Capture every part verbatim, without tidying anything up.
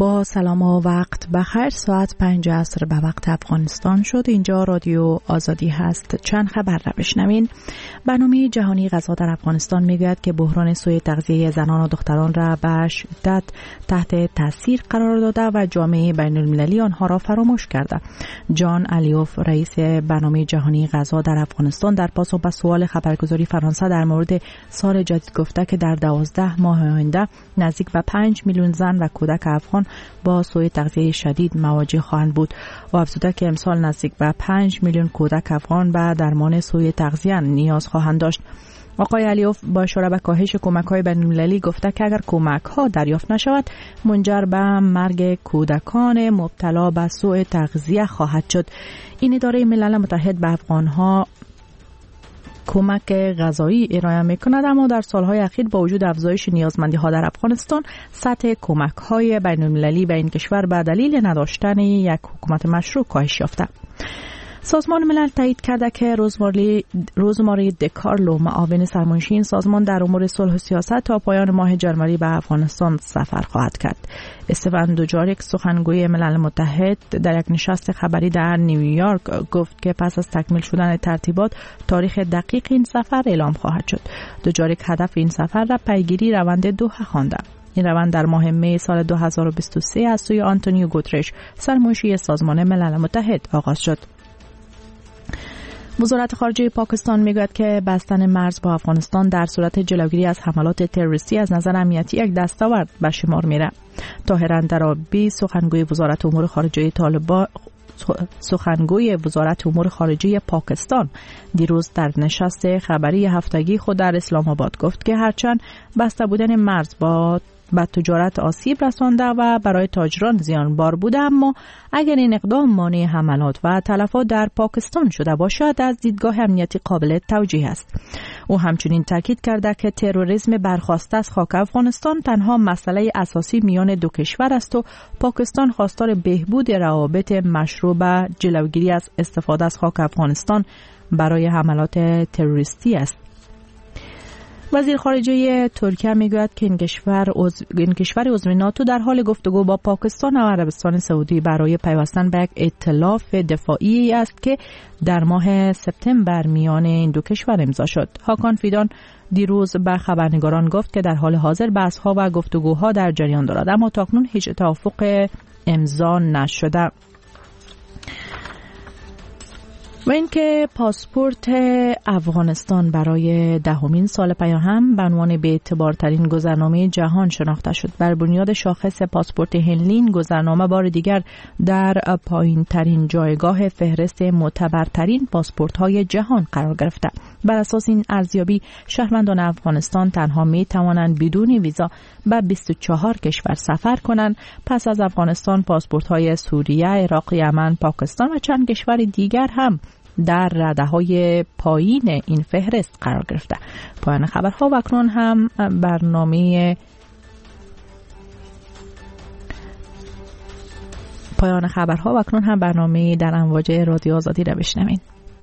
با سلام و وقت بخیر. ساعت پنج عصر به وقت افغانستان شد. اینجا رادیو آزادی هست. چند خبر را بشنوین. برنامه جهانی غذا در افغانستان میگوید که بحران سوء تغذیه زنان و دختران را به شدت تحت تاثیر قرار داده و جامعه بین المللی آنها را فراموش کرده. جان الیوف رئیس برنامه جهانی غذا در افغانستان در پاسخ به سوال خبرگزاری فرانسه در مورد سال جدید گفته که در دوازده ماه آینده نزدیک به پنج میلیون زن و کودک افغان با سوء تغذیه شدید مواجه خواهند بود و افزوده که امسال نزدیک به پنج میلیون کودک افغان به درمان سوء تغذیه نیاز خواهند داشت. آقای الیوف با اشاره به کاهش کمک‌های بین‌المللی گفته که اگر کمک‌ها دریافت نشود منجر به مرگ کودکان مبتلا به سوء تغذیه خواهد شد. این اداره ملل متحد به افغان‌ها کمک غذایی ارائه می‌کند، اما در سالهای اخیر با وجود افزایش نیازمندی‌ها در افغانستان سطح کمک‌های بین‌المللی به این کشور به دلیل نداشتن یک حکومت مشروع کاهش یافته. سازمان ملل تایید کرده که روزماری روزماری دکارلو معاون سرمنشی این سازمان در امور صلح و سیاست تا پایان ماه جنوری به افغانستان سفر خواهد کرد. استفان دوجاریک سخنگوی ملل متحد در یک نشست خبری در نیویورک گفت که پس از تکمیل شدن ترتیبات تاریخ دقیق این سفر اعلام خواهد شد. دوجاریک هدف این سفر را پیگیری روند دوحه خوانده. این روند در ماه می سال دو هزار و بیست و سه از سوی آنتونیو گوترش سرمنشی سازمان ملل متحد آغاز شد. وزارت خارجه پاکستان میگوید که بستن مرز با افغانستان در صورت جلوگیری از حملات تروریستی از نظر امنیتی یک دستاورد به شمار میره. طاهر اندرابی سخنگوی وزارت امور خارجه طالبان سخنگوی وزارت امور خارجه پاکستان دیروز در نشست خبری هفتگی خود در اسلام آباد گفت که هرچند بسته بودن مرز با به تجارت آسیب رسانده و برای تاجران زیانبار بوده، اما اگر این اقدام مانع حملات و تلفات در پاکستان شده باشد از دیدگاه امنیتی قابل توجیه است. او همچنین تاکید کرده که تروریسم برخاسته از خاک افغانستان تنها مسئله اساسی میان دو کشور است و پاکستان خواستار بهبود روابط مشروع به جلوگیری از استفاده از خاک افغانستان برای حملات تروریستی است. وزیر خارجه ترکیه میگوید که این کشور عضو این کشور عضو ناتو در حال گفتگو با پاکستان و عربستان سعودی برای پیوستن به یک ائتلاف دفاعی است که در ماه سپتامبر میان این دو کشور امضا شد. هاکان فیدان دیروز به خبرنگاران گفت که در حال حاضر بحث‌ها و گفتگوها در جریان دارد، اما تاکنون هیچ توافق امضا نشده. و اینکه پاسپورت افغانستان برای دهمین سال پیاهم به عنوان بی‌اعتبارترین گذرنامه جهان شناخته شد. بر بنیاد شاخص پاسپورت هنلین گذرنامه بار دیگر در پایین‌ترین جایگاه فهرست معتبرترین پاسپورت‌های جهان قرار گرفته. بر اساس این ارزیابی شهروندان افغانستان تنها می توانند بدون ویزا به بیست و چهار کشور سفر کنند. پس از افغانستان پاسپورت‌های سوریه، عراق، یمن، پاکستان و چند کشور دیگر هم در رده‌های پایین این فهرست قرار گرفته. پایان خبرها و اکنون هم برنامه پایان خبرها و اکنون هم برنامه در امواج رادیو آزادی را بشنوید.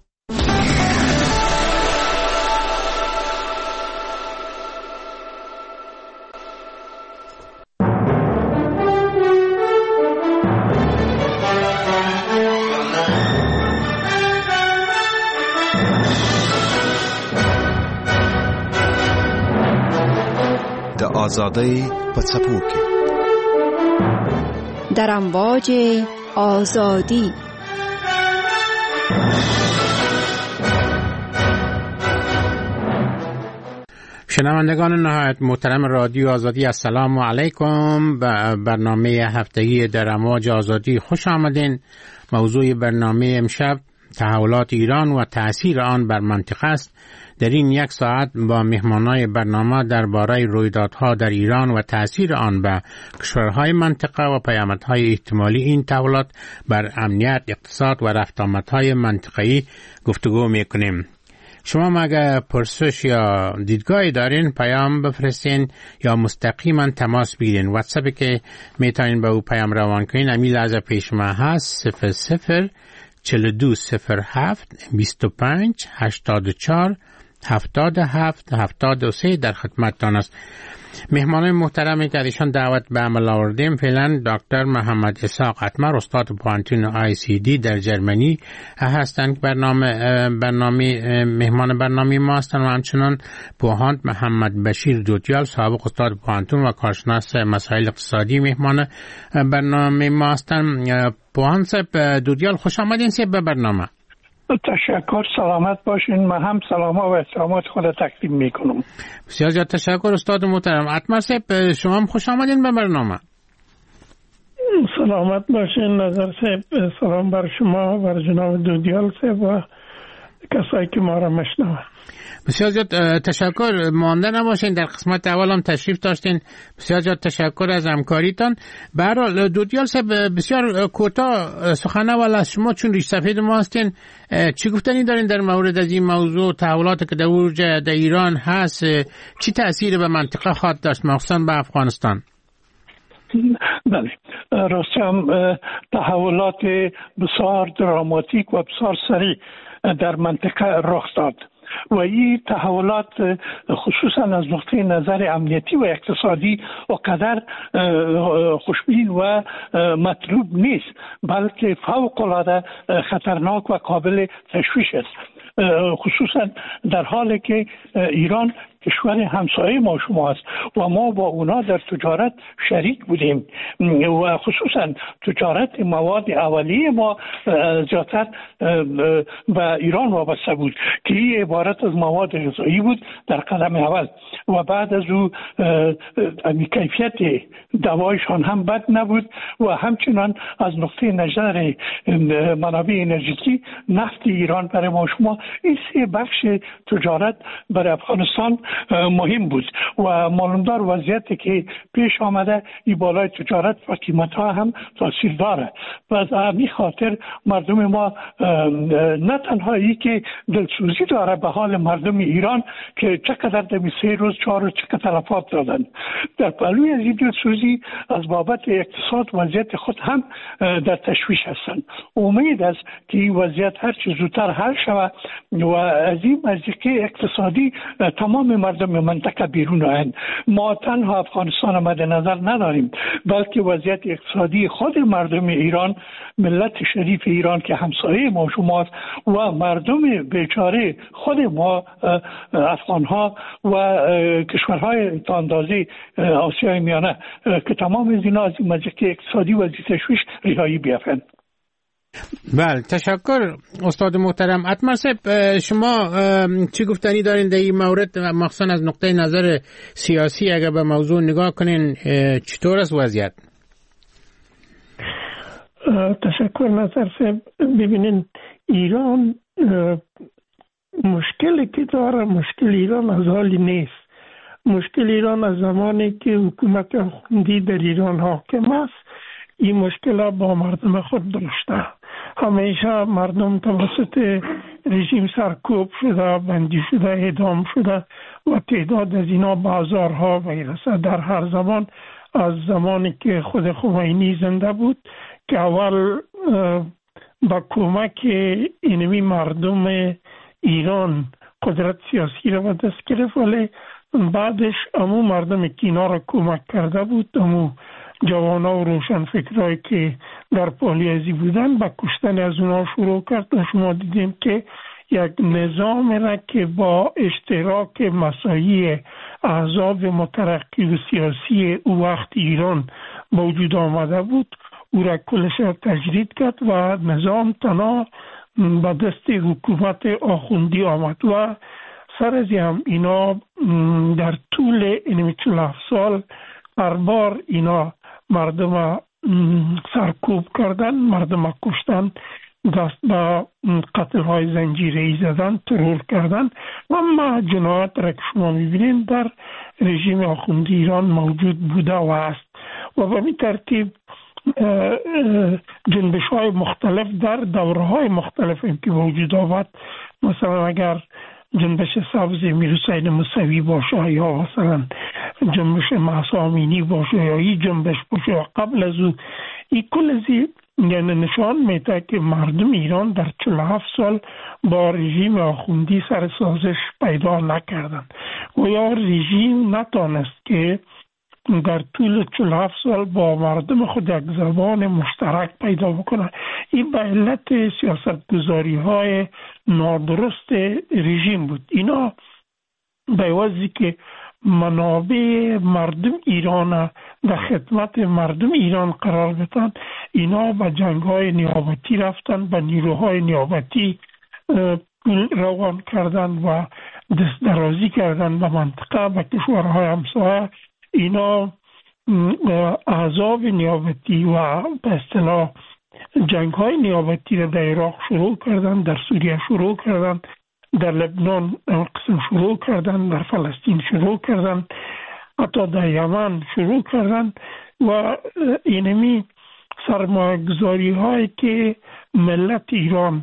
آزادی پڅپو کې در امواج آزادی. شنوندگان نهایت محترم رادیو آزادی، السلام علیکم. به برنامه هفتگی در امواج آزادی خوش آمدین. موضوع برنامه امشب تحولات ایران و تأثیر آن بر منطقه است. در این یک ساعت با مهمانای برنامه درباره رویدادها در ایران و تأثیر آن به کشورهای منطقه و پیامدهای احتمالی این تحولات بر امنیت، اقتصاد و رفت آمدهای منطقه‌ای گفتگو میکنیم. شما اگر پرسش یا دیدگاهی دارین پیام بفرستین یا مستقیما تماس بگیرین. واتساپی که میتونین به او پیام روان کنین امی لحظه پیش ما هست صفر صفر چهل و دو صفر هفت بیست و پنج هشتاد و چهار هفتاد و هفت هفتاد و سه در خدمتتان است. مهمان محترمی که ایشان دعوت به عمل آوردیم فعلا دکتر محمد اسحاق اتمر، استاد پوانتون آی سی دی در جرمنی هستند. برنامه برنامه مهمان برنامه ما هستند و همچنان پوهاند محمد بشیر دودیال، سابق استاد پوانتون و کارشناس مسائل اقتصادی مهمان برنامه ما هستند. پوهاند صاحب دودیال، خوش آمدین صاحب به برنامه. تشکر، سلامت باشین. من هم سلام و احترامات خود تقدیم میکنم. بسیار زیاد تشکر استاد محترم. اتمر صاحب شما هم خوش آمدین به برنامه. سلامت باشین نظر صاحب، سلام بر شما و بر جناب دودیال صاحب و کسایی که ما را میشنوند. بسیار زیاد تشکر. مانده نباشین، در قسمت اول هم تشریف داشتین. بسیار زیاد تشکر از همکاریتان. به هر حال دودیال صاحب بسیار کوتاه سخن اول از شما، چون ریش سفید ما هستین، چی گفتنی دارین در مورد از این موضوع؟ تحولاتی که در اوج در ایران هست چی تأثیر به منطقه خواهد داشت، مخصوصا به افغانستان؟ بله، راستی هم تحولات بسیار دراماتیک و بسیار سریع در منطقه رخ داد و این تحولات خصوصا از نقطه نظر امنیتی و اقتصادی وقدر خوشبین و مطلوب نیست، بلکه فوق العاده خطرناک و قابل تشویش است، خصوصا در حالی که ایران کشور همسایه ما شما است و ما با اونا در تجارت شریک بودیم و خصوصا تجارت مواد اولیه ما زیادتر به ایران وابسته بود که این عبارت از مواد غذایی بود در قدم اول و بعد از او کیفیت دوایشان هم بد نبود و همچنان از نقطه نظر منابع انرژیکی نفت ایران برای ما شما این سه بخش تجارت برای افغانستان مهم بود و معلومدار وضعیتی که پیش آمده این بالای تجارت و قیمت ها هم تاثیر داره و از همین خاطر مردم ما نه تنها ای که دلسوزی داره به حال مردم ایران که چقدر در سه روز چهار روز چقدر تلفات دادن، در پهلوی از این دلسوزی از بابت اقتصاد وضعیت خود هم در تشویش هستند. امید است که این وضعیت هر چه زودتر حل شود و از این مزیقه اقتصادی تمام مردم منطقه بیرون آیند. ما تنها افغانستان مد نظر نداریم بلکه وضعیت اقتصادی خود مردم ایران، ملت شریف ایران که همسایه ما شماست و مردم بیچاره خود ما افغان ها و کشورهای تا اندازه آسیای میانه که تمام از اینا از این مزیقه اقتصادی و تشویش رهایی بیافند. بله، تشکر استاد محترم. اتمر صاحب شما چی گفتنی دارین در این مورد، مخصوصا از نقطه نظر سیاسی اگر به موضوع نگاه کنین چطور است وضعیت؟ تشکر نظر صاحب. ببینین ایران مشکلی که داره، مشکل ایران از حالی نیست. مشکل ایران از زمانی که حکومت آخوندی در ایران حاکم است این مشکل با مردم خود داشته. همیشه مردم توسط رژیم سرکوب شده، بندی شده، اعدام شده و تعداد از اینا بازارها و ایرسه. در هر زمان از زمانی که خود خمینی زنده بود که اول با کمک اینمی مردم ایران قدرت سیاسی را به دست گرفت، ولی بعدش امو مردم که اینا را کمک کرده بود، امو جوانا و روشن فکرهایی که در پالیازی بودن با کشتن از اونا شروع کرد و شما دیدیم که یک نظام را که با اشتراک مساعی احزاب مترقی و سیاسی او وقت ایران موجود آمده بود او را کلش را تجدید کرد و نظام تنها به دست حکومت آخوندی آمد و سر از هم اینا در طول این چهل و هفت سال هر بار اینا مردم سرکوب کردن، مردم کشتن، دست به قتل های زنجیره‌ای زدن، ترور کردن و اما جنایت را که شما میبینید در رژیم آخوندی ایران موجود بوده و است و به این ترتیب جنبش های مختلف در دوره های مختلف که وجود آمد. مثلا اگر جنبش سبز امیر حسین موسوی باشه یا مثلا جنبش مهسا امینی باشه یا این جنبش باشه قبل از او، این کل از یعنی نشان میده که مردم ایران در چهل و هفت سال با رژیم آخوندی سر سازش پیدا نکردند و یا رژیم نتانست که در طول چهل و هفت سال با مردم خود یک زبان مشترک پیدا بکنه. این به علت سیاستگذاری های نادرست رژیم بود. اینا به وجهی که منابع مردم ایران در خدمت مردم ایران قرار بدن، اینا به جنگ های نیابتی رفتن، به نیروهای نیابتی روان کردن و دست درازی کردن به منطقه، به کشورهای همسایه. اینا احزاب نیابتی و به اصطلاح جنگ های نیابتی را در عراق شروع کردن، در سوریه شروع کردن، در لبنان قسم شروع کردن، در فلسطین شروع کردن، حتی در یمن شروع کردن. و اینمی سرمایه‌گذاری هایی که ملت ایران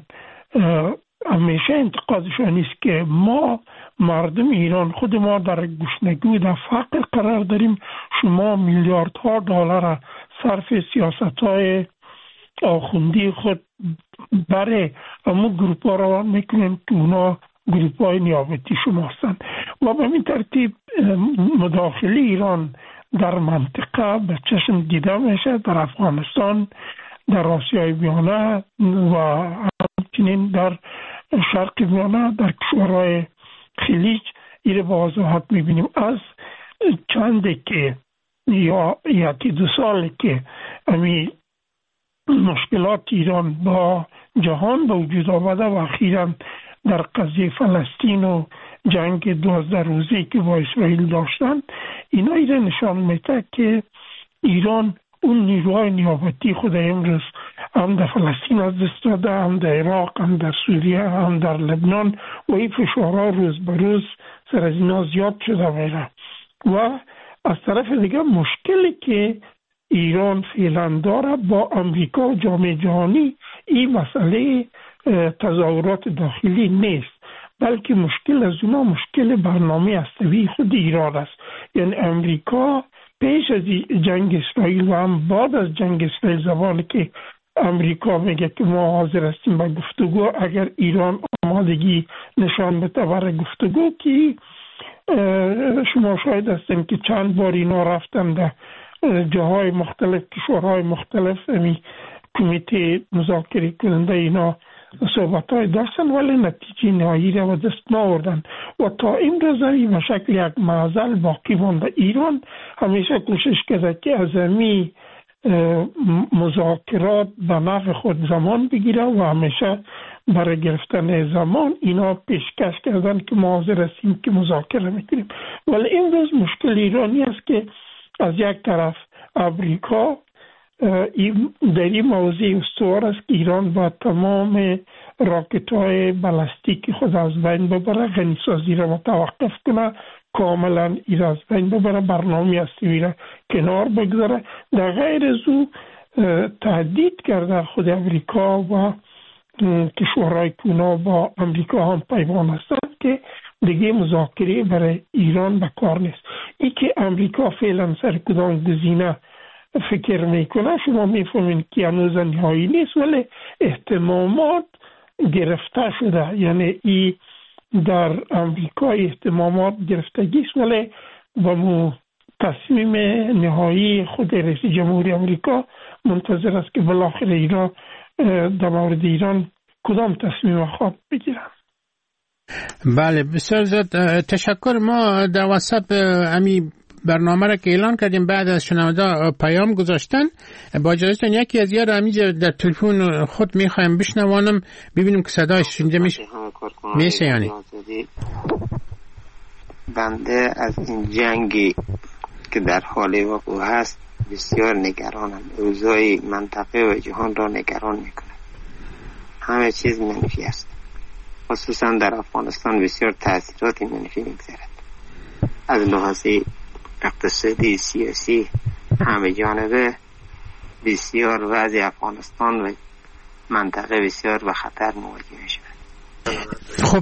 همیشه انتقادشان است که ما مردم ایران خود ما در گشنگی در فقر قرار داریم، شما میلیاردها دلار صرف سیاست های آخوندی خود برای امو گروپ ها روان میکنن که اونا گروپ های نیابتی شما هستند و به این ترتیب مداخله ایران در منطقه به چشم دیده میشه، در افغانستان، در آسیای میانه و همچنین در شرق میانه، در کشورهای خلیج. این با وضاحت میبینیم. از چنده که یا یکی دو سال که امی مشکلات ایران با جهان به وجود آمده و اخیراً در قضیه فلسطین و جنگ دوازده روزی که با اسرائیل داشتن، اینا ایره نشان میده که ایران اون نیروهای نیابتی خود امروز هم در فلسطین از دست داده، هم در عراق، هم در سوریه، هم در لبنان و این فشارها روز به روز سر از اینا زیاد شده میره. و از طرف دیگه مشکلی که ایران فعلا داره با امریکا و جامعه جهانی، این مسئله تظاهرات داخلی نیست، بلکه مشکل از اونا مشکل برنامه هسته‌ای خود ایران است. یعنی امریکا پیش از جنگ اسرائیل و هم بعد از جنگ اسرائیل زمانی که امریکا میگه که ما حاضر هستیم به گفتگو اگر ایران آمادگی نشان بده برای گفتگو، که شما شاهد هستیم که چند بار اینا رفتن در جاهای مختلف، کشورهای مختلف، امی کمیته مذاکره کننده اینا صحبت های داشتن ولی نتیجه نهایی را دست ناوردن و تا این روزی به شکل یک معضل باقی مانده. ایران همیشه کوشش کرده که از امی مذاکرات به نفع خود زمان بگیره و همیشه برای گرفتن زمان اینا پیشکش کردن که ما حاضر هستیم که مذاکره میکنیم. ولی این روز مشکل ایرانی است که از یک طرف امریکا در این موضوع استوار است که ایران با تمام راکت های بالستیک خود از بین ببره، غنیسازی را متوقف کنه، کاملا این از بین ببره، برنامه هسته‌ای را کنار بگذاره. در غیر از او تهدید کرده خود امریکا و کشورهای که اونا با امریکا هم پیمان هستند که دیگه مذاکره برای ایران به کار نیست. ای که امریکا فعلا سر کدام گزینه فکر میکنه شما میفهمین که هنوز نهایی نیست، ولی اهتمامات گرفته شده. یعنی ای در امریکا اهتمامات گرفتگی است، ولی با مو تصمیم نهایی خود رئیس جمهوری امریکا منتظر است که بالاخره ایران در مورد ایران کدام تصمیم خود بگیرن. بله بسیار زیاد تشکر. ما در وسط امی برنامه را که اعلان کردیم بعد از شنونده پیام گذاشتن، با اجازهتون یکی از یار همینجا در تلفن خود میخوایم بشنوانم ببینیم که صدایش اینجا میشه میشه یعنی بنده از این جنگی که در حال وقوع هست بسیار نگرانم. اوضاع منطقه و جهان را نگران میکنه. همه چیز منفی است، خصوصا در افغانستان بسیار تاثیرات منفی میگذارد. از لحاظ اقتصادی، سیاسی، همه جانبه بسیار وضع افغانستان و منطقه بسیار به خطر مواجه میشه. خب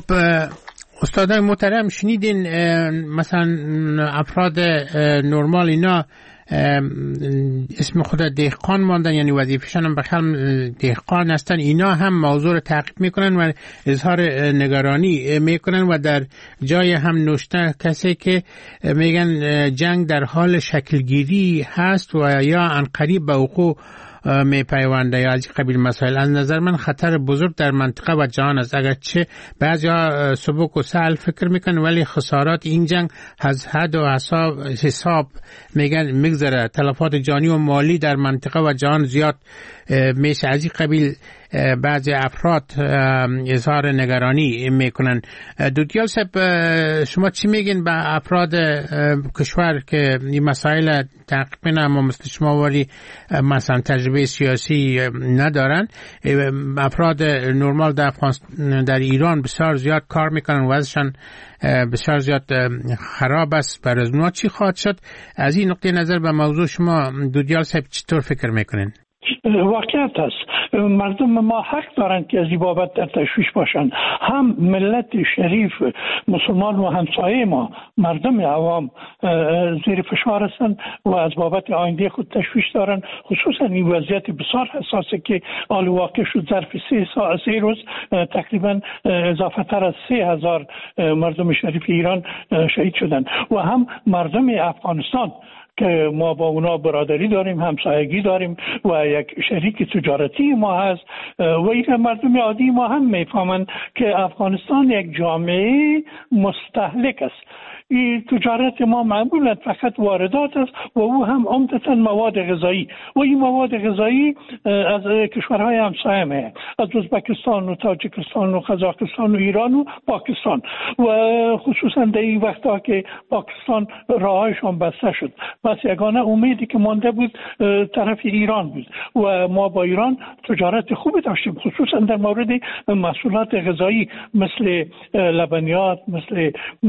استادای محترم شنیدین مثلا افراد نرمال اینا اسم خود دهقان ماندن، یعنی وظیفه‌شان هم بخل دهقان هستن، اینا هم موضوع رو تعقیب میکنن و اظهار نگرانی میکنن و در جای هم نوشته کسی که میگن جنگ در حال شکلگیری هست و یا عنقریب به وقوع می پیونده یا از قبیل مسائل. از نظر من خطر بزرگ در منطقه و جهان است. اگرچه بعضیا سبک و سهل فکر میکنن ولی خسارات این جنگ از حد و حساب, حساب میگن میگذره. تلفات جانی و مالی در منطقه و جهان زیاد میشه. از این قبیل بعضی افراد اظهار نگرانی میکنن. دودیال صاحب، شما چی میگین به افراد کشور که این مسائل تعقیب اما مثل شما ولی مثلا تجربه سیاسی ندارن؟ افراد نرمال در, در ایران بسیار زیاد کار میکنن و ازشان بسیار زیاد خراب است. برای اونا چی خواهد شد؟ از این نقطه نظر به موضوع شما دودیال صاحب چطور فکر میکنین؟ واقعیت است. مردم ما حق دارند که از این بابت در تشویش باشند. هم ملت شریف مسلمان و همسایه ما مردم عوام زیر فشار هستند و از بابت آینده خود تشویش دارند، خصوصا این وضعیت بسیار حساسه که آل واقع شد. ظرف سه ساعت سه روز تقریبا اضافه تر از سه هزار مردم شریف ایران شهید شدند. و هم مردم افغانستان که ما با اونا برادری داریم، همسایگی داریم و یک شریک تجارتی ما هست و این مردم عادی ما هم میفهمند که افغانستان یک جامعه مستهلک است. این تجارت ما معمولا فقط واردات است و او هم عمدتاً مواد غذایی و این مواد غذایی از کشورهای همسایه میاد، از ازبکستان و تاجیکستان و قزاقستان و ایران و پاکستان و خصوصا در این وقتا که پاکستان راهایشان بسته شد. بس یگانه امیدی که مانده بود طرف ایران بود و ما با ایران تجارت خوبی داشتیم، خصوصا در مورد محصولات غذایی مثل لبنیات، مثل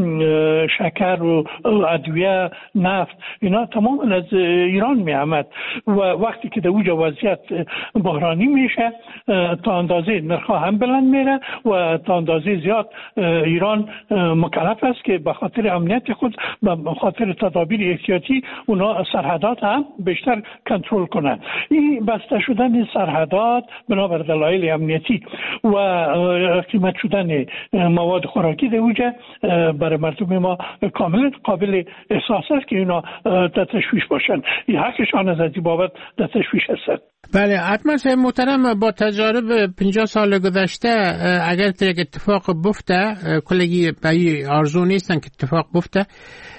شکر و ادویه، نفت، اینا تمام از ایران می آمد و وقتی که در اوج وضعیت بحرانی میشه تا اندازه نرخ‌ها هم بلند میره و تا اندازه زیاد ایران مکلف است که به خاطر امنیت خود، به خاطر تدابیر احتیاطی اونا سرحدات هم بیشتر کنترل کنند. این بسته شدن این سرحدات بنابر دلایل امنیتی و قیمت شدن مواد خوراکی در اوج برای مردم ما کاملا قابل احساس است که اینا در تشویش باشن. این حقشان از این بابت در تشویش هستند. بله، حتما صاحب محترم، با تجارب پنجاه سال گذشته اگر یک اتفاق بفته، کلگی به آرزو نیستن که اتفاق بفته،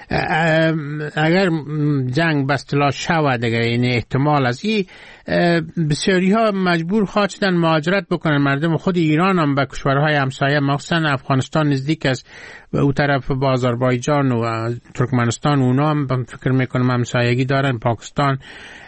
اگر جنگ به اصطلاح شود، اگر این احتمال از این بسیاری ها مجبور خواهد شدن مهاجرت بکنن. مردم خود ایران هم به کشورهای همسایه مخصوصا افغانستان نزدیک است و او طرف با آذربایجان و ترکمنستان اونا هم فکر میکنم همسایگی دارن، پاکستان،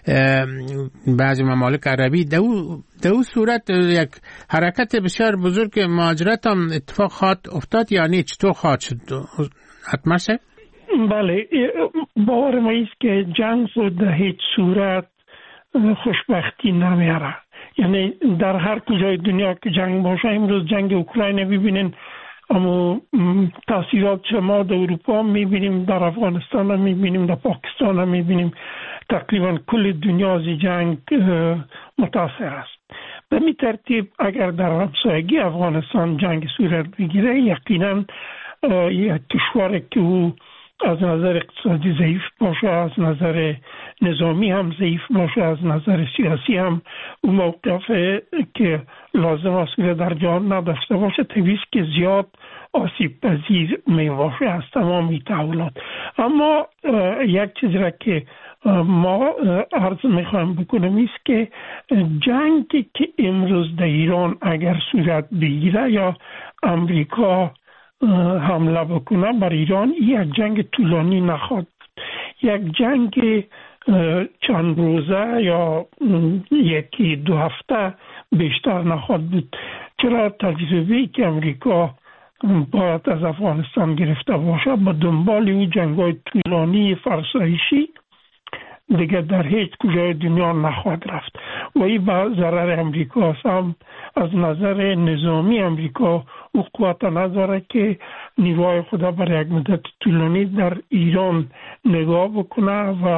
بعضی ممالک عربی. در او صورت یک حرکت بسیار بزرگ مهاجرت هم اتفاق خواهد افتاد، یعنی چطور خواهد شد؟ حتما سه؟ بله، باور ما ایست که جنگ رو در هیچ صورت خوشبختی نمیاره. یعنی در هر کجای دنیا که جنگ باشه، امروز جنگ اوکراین میبینین، اما تاثیرات ما در اروپا میبینیم، در افغانستان هم میبینیم، در پاکستان هم میبینیم. تقریبا کل دنیا از جنگ متاثر است. به می ترتیب اگر در همسایگی افغانستان جنگ صورت بگیره، یقینا یک کشور که او از نظر اقتصادی ضعیف باشه، از نظر نظامی هم ضعیف باشه، از نظر سیاسی هم اون موقف که لازم است که در جهان نداشته باشه، طبیعی که زیاد آسیب پذیر می باشه از تمامی تحولات. اما یک چیز را که ما عرض میخوایم بکنم ایست که جنگی که امروز در ایران اگر صورت بگیره یا امریکا حمله بکنه بر ایران، یک جنگ طولانی نخواهد، یک جنگ چند روزه یا یکی دو هفته بیشتر نخواهد بود. چرا؟ تجربه‌ای که امریکا باید از افغانستان گرفته باشه به دنبال او جنگ‌های طولانی فرسایشی دیگه در هیچ کجای دنیا نخواهد رفت و این به ضرر امریکا است. هم از نظر نظامی امریکا او قوت نداره که نیروهای خدا برای یک مدت طولانی در ایران نگاه بکنه و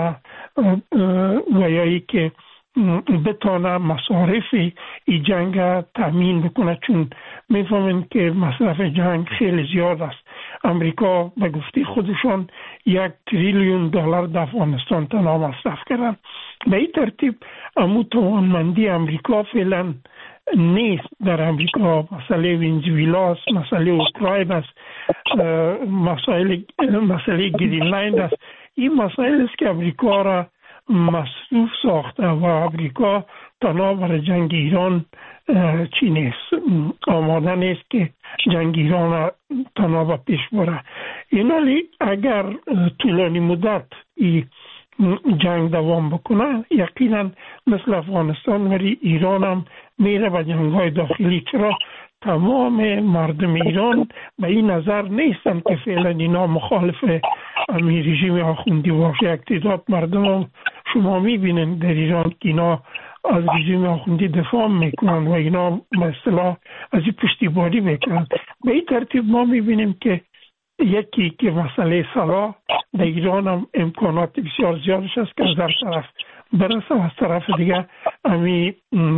و یا ای که بتانه مصارف این جنگ تامین بکنه، چون میفهمن که مصرف جنگ خیلی زیاد است. امریکا به گفته خودشان یک تریلیون دلار در افغانستان تنها مصرف کردن. به این ترتیب امو توانمندی امریکا فعلا نیست. در امریکا مسئله ونزوئلا است، مسئله اوکراین است، مسئله مسئله گرینلند است. این مسائل است که امریکا را مصروف ساخته و امریکا تنها برای جنگ ایران چی نیست، آماده نیست که جنگ ایران را تنها به پیش بره. اینالی اگر طولانی مدت این جنگ دوام بکنه، یقینا مثل افغانستان ولی ایران هم میره به جنگ‌های داخلی، چرا تمام مردم ایران به این نظر نیستن که فعلا اینا مخالف امی رژیم آخوندی باشه. یک تعداد مردم هم شما میبینن در ایران که اینا از رژیم آخوندی دفاع میکنن و اینا به اصطلاح از این پشتیبانی میکنن. به این ترتیب ما میبینیم که یکی که مسئله صلاح در ایران هم امکانات بسیار زیادش است که از هر طرف برسه و از طرف دیگه امی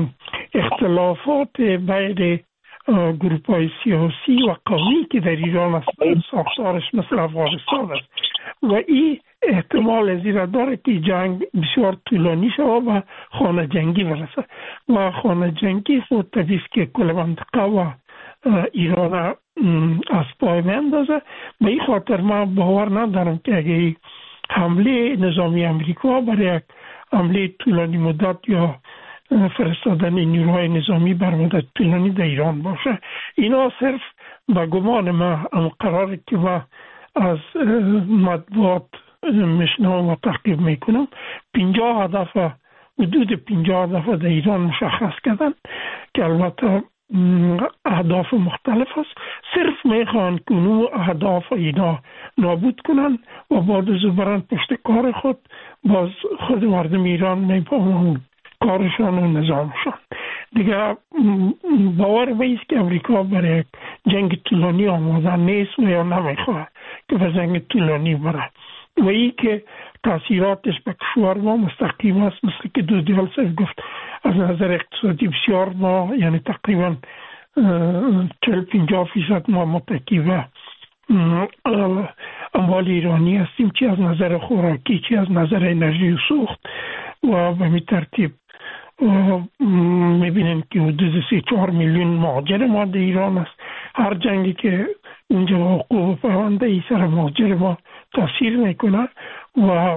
اختلافات بین گروپ های سیاسی و قومی که در ایران است ساختارش مثل افغانستان است و این احتمال زیرا داره که جنگ بسیار طولانی شود و خانه جنگی برسه و خانه جنگی خود طبیعی که کل منطقه و ایران از پای میاندازه. به این خاطر من باور ندارم که اگه حمله نظامی امریکا برای یک حمله طولانی مدت یا فرستادن نیروهای نظامی بر مدت طولانی در ایران باشه. اینا صرف به گمان ما هم قراره که ما از مطبوعات میشنوم و تعقیب میکنم پنجاه هدف حدود پنجاه هدف در ایران مشخص کردن که البته اهداف مختلف است. صرف میخوان که اونو اهداف اینا نابود کنن و بعد از برن پشت کار خود باز خود مردم ایران میفهمن کارشان و نظامشان. دیگه باور میست که امریکا برای جنگ طولانی آماده نیست و یا نمیخواه که به جنگ طولانی بره و ای که تاثیراتش به کشور ما مستقیم است. مثل که دو دیال صرف گفت از نظر اقتصادی بسیار ما یعنی تقریبا چهل پنجاه فیصد ما متکی و اموال ایرانی هستیم، چی از نظر خوراکی چی از نظر انرژی و سوخت و به می ترتیب میبینیم که حدود سی چهار میلیون مهاجر ما در ایران است. هر جنگی که اونجا حقوق و پرونده ای سر مهاجر ما تاثیر میکنه و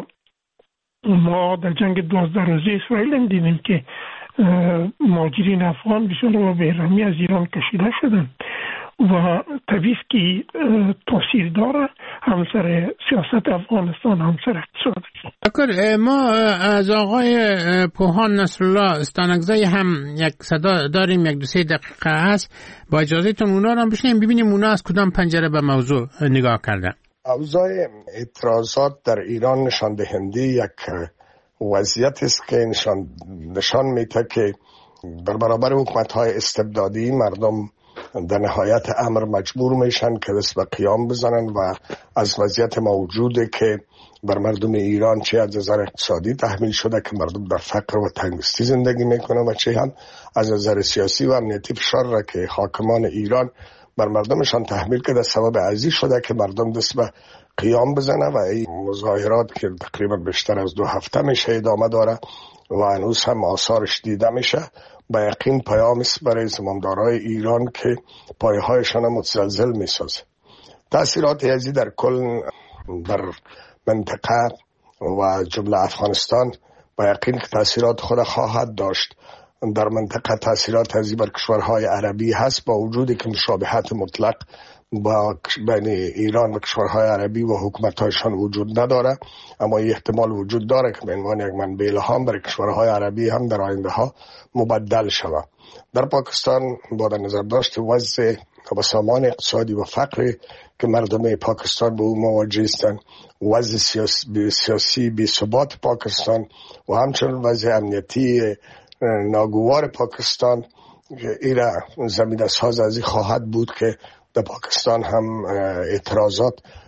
ما در جنگ دوازده روزه اسرائیل هم دیدیم که مهاجرین افغان بسیار و بیرحمی از ایران کشیده شدن و طبیعی که تاثیر داره هم سر سیاست افغانستان هم سر اقتصاد. دکتر ما از آقای پوهان نصرالله استانکزی هم یک صدا داریم، یک دو سه دقیقه هست، با اجازهتون اونا رو هم بشنیم ببینیم اونا از کدام پنجره به موضوع نگاه کردن. اوضاع اعتراضات در ایران نشان دهنده یک وضعیت است که نشان نشان میده که در برابر حکومت‌های استبدادی مردم در نهایت امر مجبور میشن که دست به قیام بزنن و از وضعیت موجوده که بر مردم ایران چه از نظر اقتصادی تحمیل شده که مردم در فقر و تنگستی زندگی میکنن و چه هم از نظر سیاسی و امنیتی فشار را که حاکمان ایران بر مردمشان تحمیل کرده سبب ازی شده که مردم دست به قیام بزنه و این مظاهرات که تقریبا بیشتر از دو هفته میشه ادامه داره و هنوز هم آثارش دیده میشه با یقین پیام است برای زمامدارای ایران که پایه‌هایشان متزلزل میسازه. تأثیرات ازی در کل در منطقه و جمله افغانستان با یقین که تأثیرات خود خواهد داشت. در منطقه تأثیرات ازی بر کشورهای عربی هست با وجودی که مشابهت مطلق با بین ایران و کشورهای عربی و حکومت‌هایشان وجود نداره، اما این احتمال وجود داره که به عنوان یک منبع الهام برای کشورهای عربی هم در آینده ها مبدل شود. در پاکستان با در نظر داشت وضع سامان اقتصادی و فقری که مردم پاکستان به او مواجه هستند، وضع سیاسی, سیاسی بی ثبات پاکستان و همچنین وضع امنیتی ناگوار پاکستان، این زمینه ساز از این خواهد بود که در پاکستان هم اعتراضات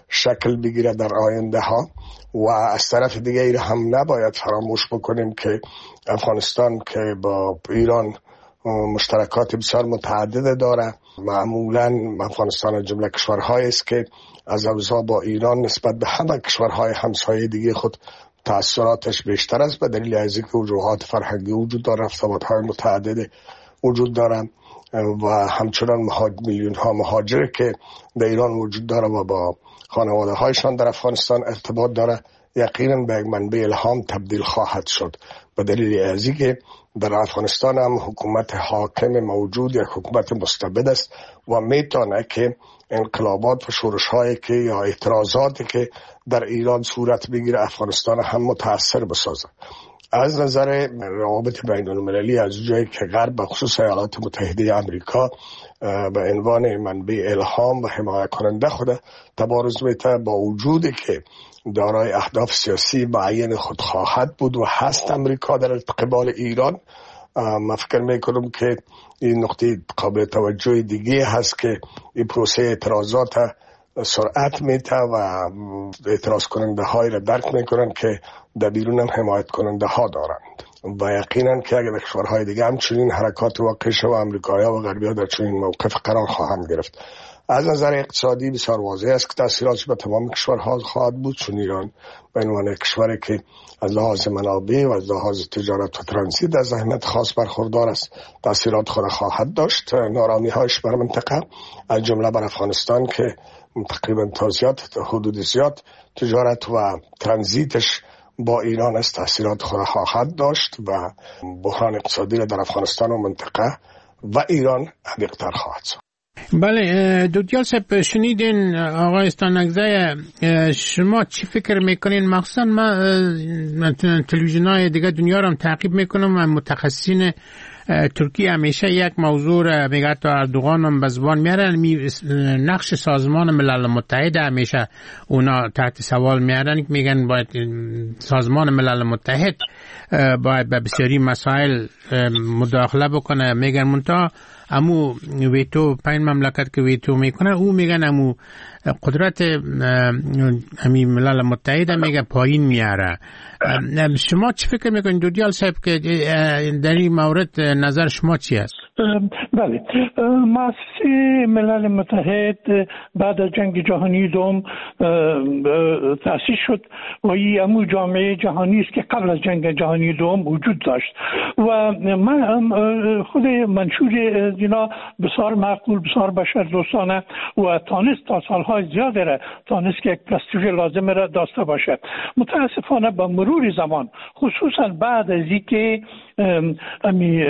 شکل بگیره در آینده ها. و از طرف دیگه ای هم نباید فراموش بکنیم که افغانستان که با ایران مشترکات بسیار متعدد داره. معمولا افغانستان از جمله کشورهایی است که از اوضاع با ایران نسبت به همه کشورهای همسایه دیگه خود تأثیراتش بیشتر است، به دلیل از اینکه وجوهات فرهنگی وجود داره، ارتباطات متعدد وجود داره و همچنان میلیون ها مهاجر که در ایران وجود داره و با خانواده هایشان در افغانستان ارتباط داره، یقینا به یک منبع الهام تبدیل خواهد شد. به دلیل از اینکه در افغانستان هم حکومت حاکم موجود یک حکومت مستبد است و میتونه که انقلابات و شورش هایی که یا اعتراضاتی که در ایران صورت بگیره افغانستان هم متاثر بسازه. از نظر روابط بین المللی، از جایی که غرب به خصوص ایالات متحده آمریکا به عنوان منبع الهام و حمایت کننده خود تبارز میده، با وجودی که دارای اهداف سیاسی معین خود خواهد بود و هست امریکا در قبال ایران، من فکر میکنم که این نقطه قابل توجه دیگه هست که این پروسه اعتراضات سرعت میده و اعتراض کننده هایی را درک میکنن که در بیرون هم حمایت کننده ها دارند و یقینا که اگر کشورهای دیگه هم چنین حرکات واقع شد و امریکایی ها و غربی ها در چنین موقف قرار خواهند گرفت. از نظر اقتصادی بسیار واضح است که تاثیراتش به تمام کشورها خواهد بود، چون ایران به عنوان کشوری که از لحاظ منابع و از لحاظ تجارت و ترانزیت از اهمیت خاص برخوردار است، تاثیرات خود خواهد داشت. نارامی هایش بر منطقه از جمله بر افغانستان که تقریبا تا زیاد حدود زیاد تجارت و ترانزیتش با ایران است، تاثیرات خود خواهد داشت و بحران اقتصادی را در افغانستان و منطقه و ایران عمیق‌تر خواهد شد. بله دودیال صاحب، شنیدین آقای استانگزی، شما چی فکر میکنین؟ مخصوصا من تلویزیون های دیگه دنیا رو هم تعقیب میکنم و متخصصین ترکیه همیشه یک موضوع میگه تا اردوغان هم به زبان میارن، نقش سازمان ملل متحد همیشه اونا تحت سوال میارن، میگن باید سازمان ملل متحد باید به بسیاری مسائل مداخله بکنه. میگن منتها امو ویتو پنج مملکت که ویتو میکنه او میگن امو قدرت امی ملل متحد میگه پایین میاره. شما چی فکر میکنید دودیال صاحب که در این مورد نظر شما چی است؟ بله، مؤسسه ملل متحد بعد از جنگ جهانی دوم تأسیس شد و این امو جامعه جهانی است که قبل از جنگ جهانی دوم وجود داشت و من خود منشور اینا بسیار معقول، بسیار بشر دوستانه و تانست تا سالهای زیاده را تانست که یک پرستیژ لازم را داشته باشه. متاسفانه با مرور زمان، خصوصا بعد از اینکه امی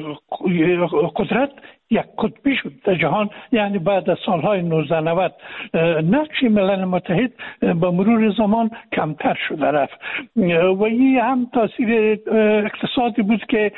قدرت یک قطبی شد در جهان، یعنی بعد از سالهای نوزده نود، نقش ملل متحد با مرور زمان کمتر شده رفت و این هم تاثیر اقتصادی بود که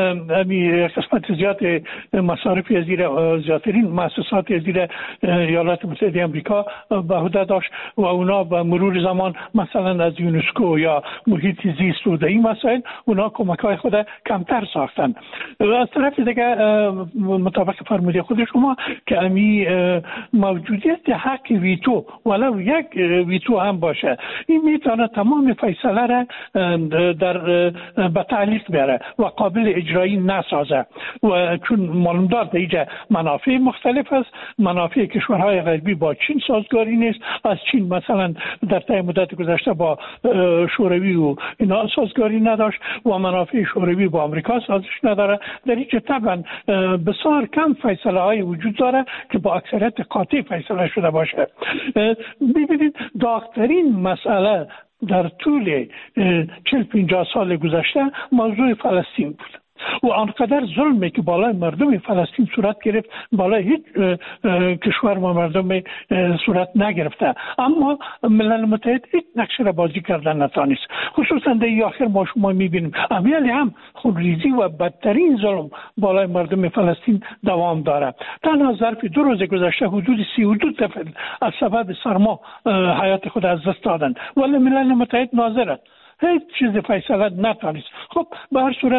قسمت زیاد مصارف از زیر زیادترین مؤسسات از زیر ایالات متحده آمریکا به عهده داشت و اونا با مرور زمان مثلا از یونسکو یا محیط زیست و این مسائل اونا کمک‌های خود کمتر ساختن. از طرف دیگه مطابق فرموده خود شما که امی موجودیت حق ویتو ولو یک ویتو هم باشه، این میتونه تمام فیصله را در به تعلیق بیاره و قابل اجرایی نسازه و چون معلوم دار در اینجا منافع مختلف است. منافع کشورهای غربی با چین سازگاری نیست، از چین مثلا در طی مدت گذشته با شوروی و اینا سازگاری نداشت و منافع شوروی با آمریکا سازش نداره. در اینجا طبعا بسیار کم فیصله های وجود داره که با اکثریت قاطع فیصله شده باشه. ببینید داغ‌ترین مسئله در طول چهل پنجاه سال گذشته موضوع فلسطین بود و آنقدر ظلمی که بالای مردم فلسطین صورت گرفت بالای هیچ کشور و مردم صورت نگرفته، اما ملل متحد هیچ نقش را بازی کردن نتانست. خصوصا در آخر ما شما میبینیم امیالی هم خونریزی و بدترین ظلم بالای مردم فلسطین دوام داره. تنها ظرف دو روز گذشته حدود سی و دو نفر از سبب سرما حیات خود از دست دادند ولی ملل متحد ناظر است، هیچ چیز فیصله نتانست. خب به هر صورت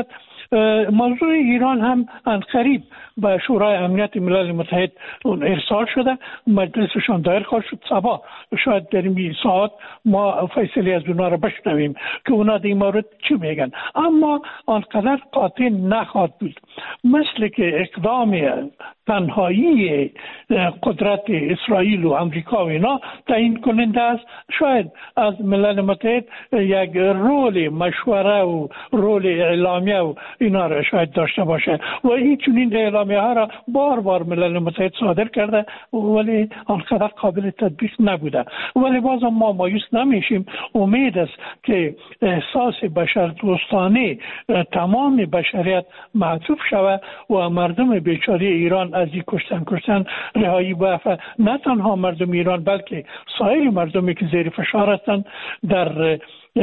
موضوع ایران هم ان قریب به شورای امنیت ملل متحد ارسال شده، مجلسشان دایر خواهد شد. صبا شاید در این ساعت ما فیصله از اونا رو بشنویم که اونا در این مورد چی میگن، اما آنقدر قاطع نخواهد بود. مثل که اقدام تنهایی قدرت اسرائیل و امریکا و اینا تعیین کننده است، شاید از ملل متحد یک رول مشوره و رول اعلامیه و اینا را شاید داشته باشه و این چنین اعلامیه ها را بار بار ملل متحد صادر کرده ولی آنقدر قابل تطبیق نبوده. ولی باز ما مایوس نمیشیم. امید است که احساس بشردوستانه تمام بشریت معطوف شود و مردم بیچاره ایران از این کشتن کشتن رهایی بافه. نه تنها مردم ایران بلکه سایر مردمی که زیر فشار هستند، در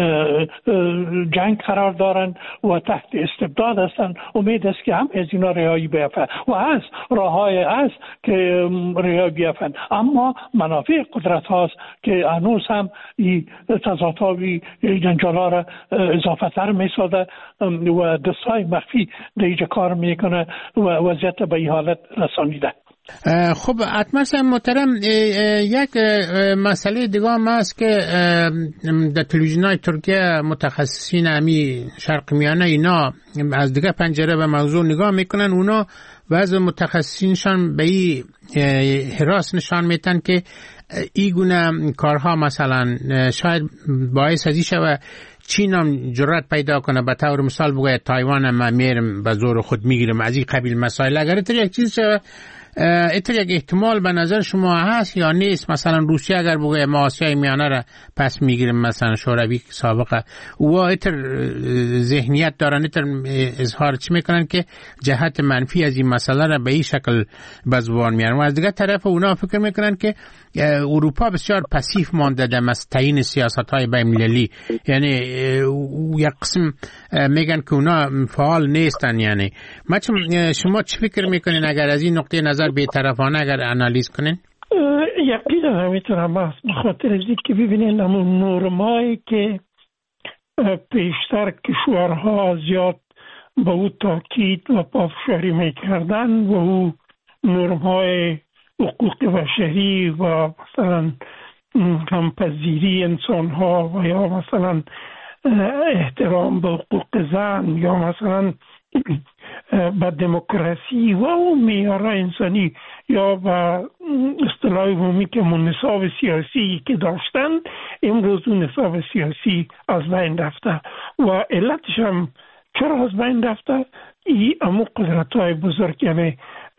جنگ قرار دارند و تحت استبداد هستند، امید است که هم از اینا رهایی بیافته و از راههای است که رهایی بیافتند. اما منافع قدرت هاست که هنوز هم این تضادها و جنجالا را اضافه تر می سازد و دستای مخفی در اینجا کار میکنه و وضعیت به این حالت رسانیده. خب اتمرس محترم، یک مسئله دیگه هم هست که در تلویزیون‌های ترکیه متخصصین امی شرق میانه اینا از دیگه پنجره به موضوع نگاه میکنن. اونا بعض متخصصینشان به این حراس نشان میتن که این گونه کارها مثلا شاید باعث ازی شود چین هم جرأت پیدا کنه به طور مثال بگه تایوان هم میرم به زور خود میگیرم از این قبیل مسائل. اگر اتر یک چیز شود اتر یک احتمال به نظر شما هست یا نیست؟ مثلا روسیه اگر بگه ما آسیای میانه را پس میگیریم، مثلا شوروی سابقه و اتر ذهنیت دارن، اتر اظهار چی میکنن که جهت منفی از این مسئله را به این شکل به زبان میارن و از دیگه طرف اونا فکر میکنن که اروپا بسیار پسیف مانده در تعیین سیاست‌های بین‌المللی، یعنی یک قسم میگن که اونا فعال نیستن. یعنی ما شما چی فکر میکنین اگر از این نقطه نظر بی‌طرفانه اگر انالیز کنین؟ یقینا نمیتونم بس بخاطر از که ببینین همون نورمایی که پیشتر کشورها زیاد به او تاکید و پافشاری میکردن و او نورمهای حقوق بشری و مثلا همپذیری انسان ها و یا مثلا احترام به حقوق زن یا مثلا به دموکراسی و اون معیارهای انسانی یا به اصطلاح عمومی که من نصاب سیاسی که داشتن، امروز اون نصاب سیاسی از بین رفته و علتش هم چرا از بین رفته؟ ای امو قدرت های بزرگ، یعنی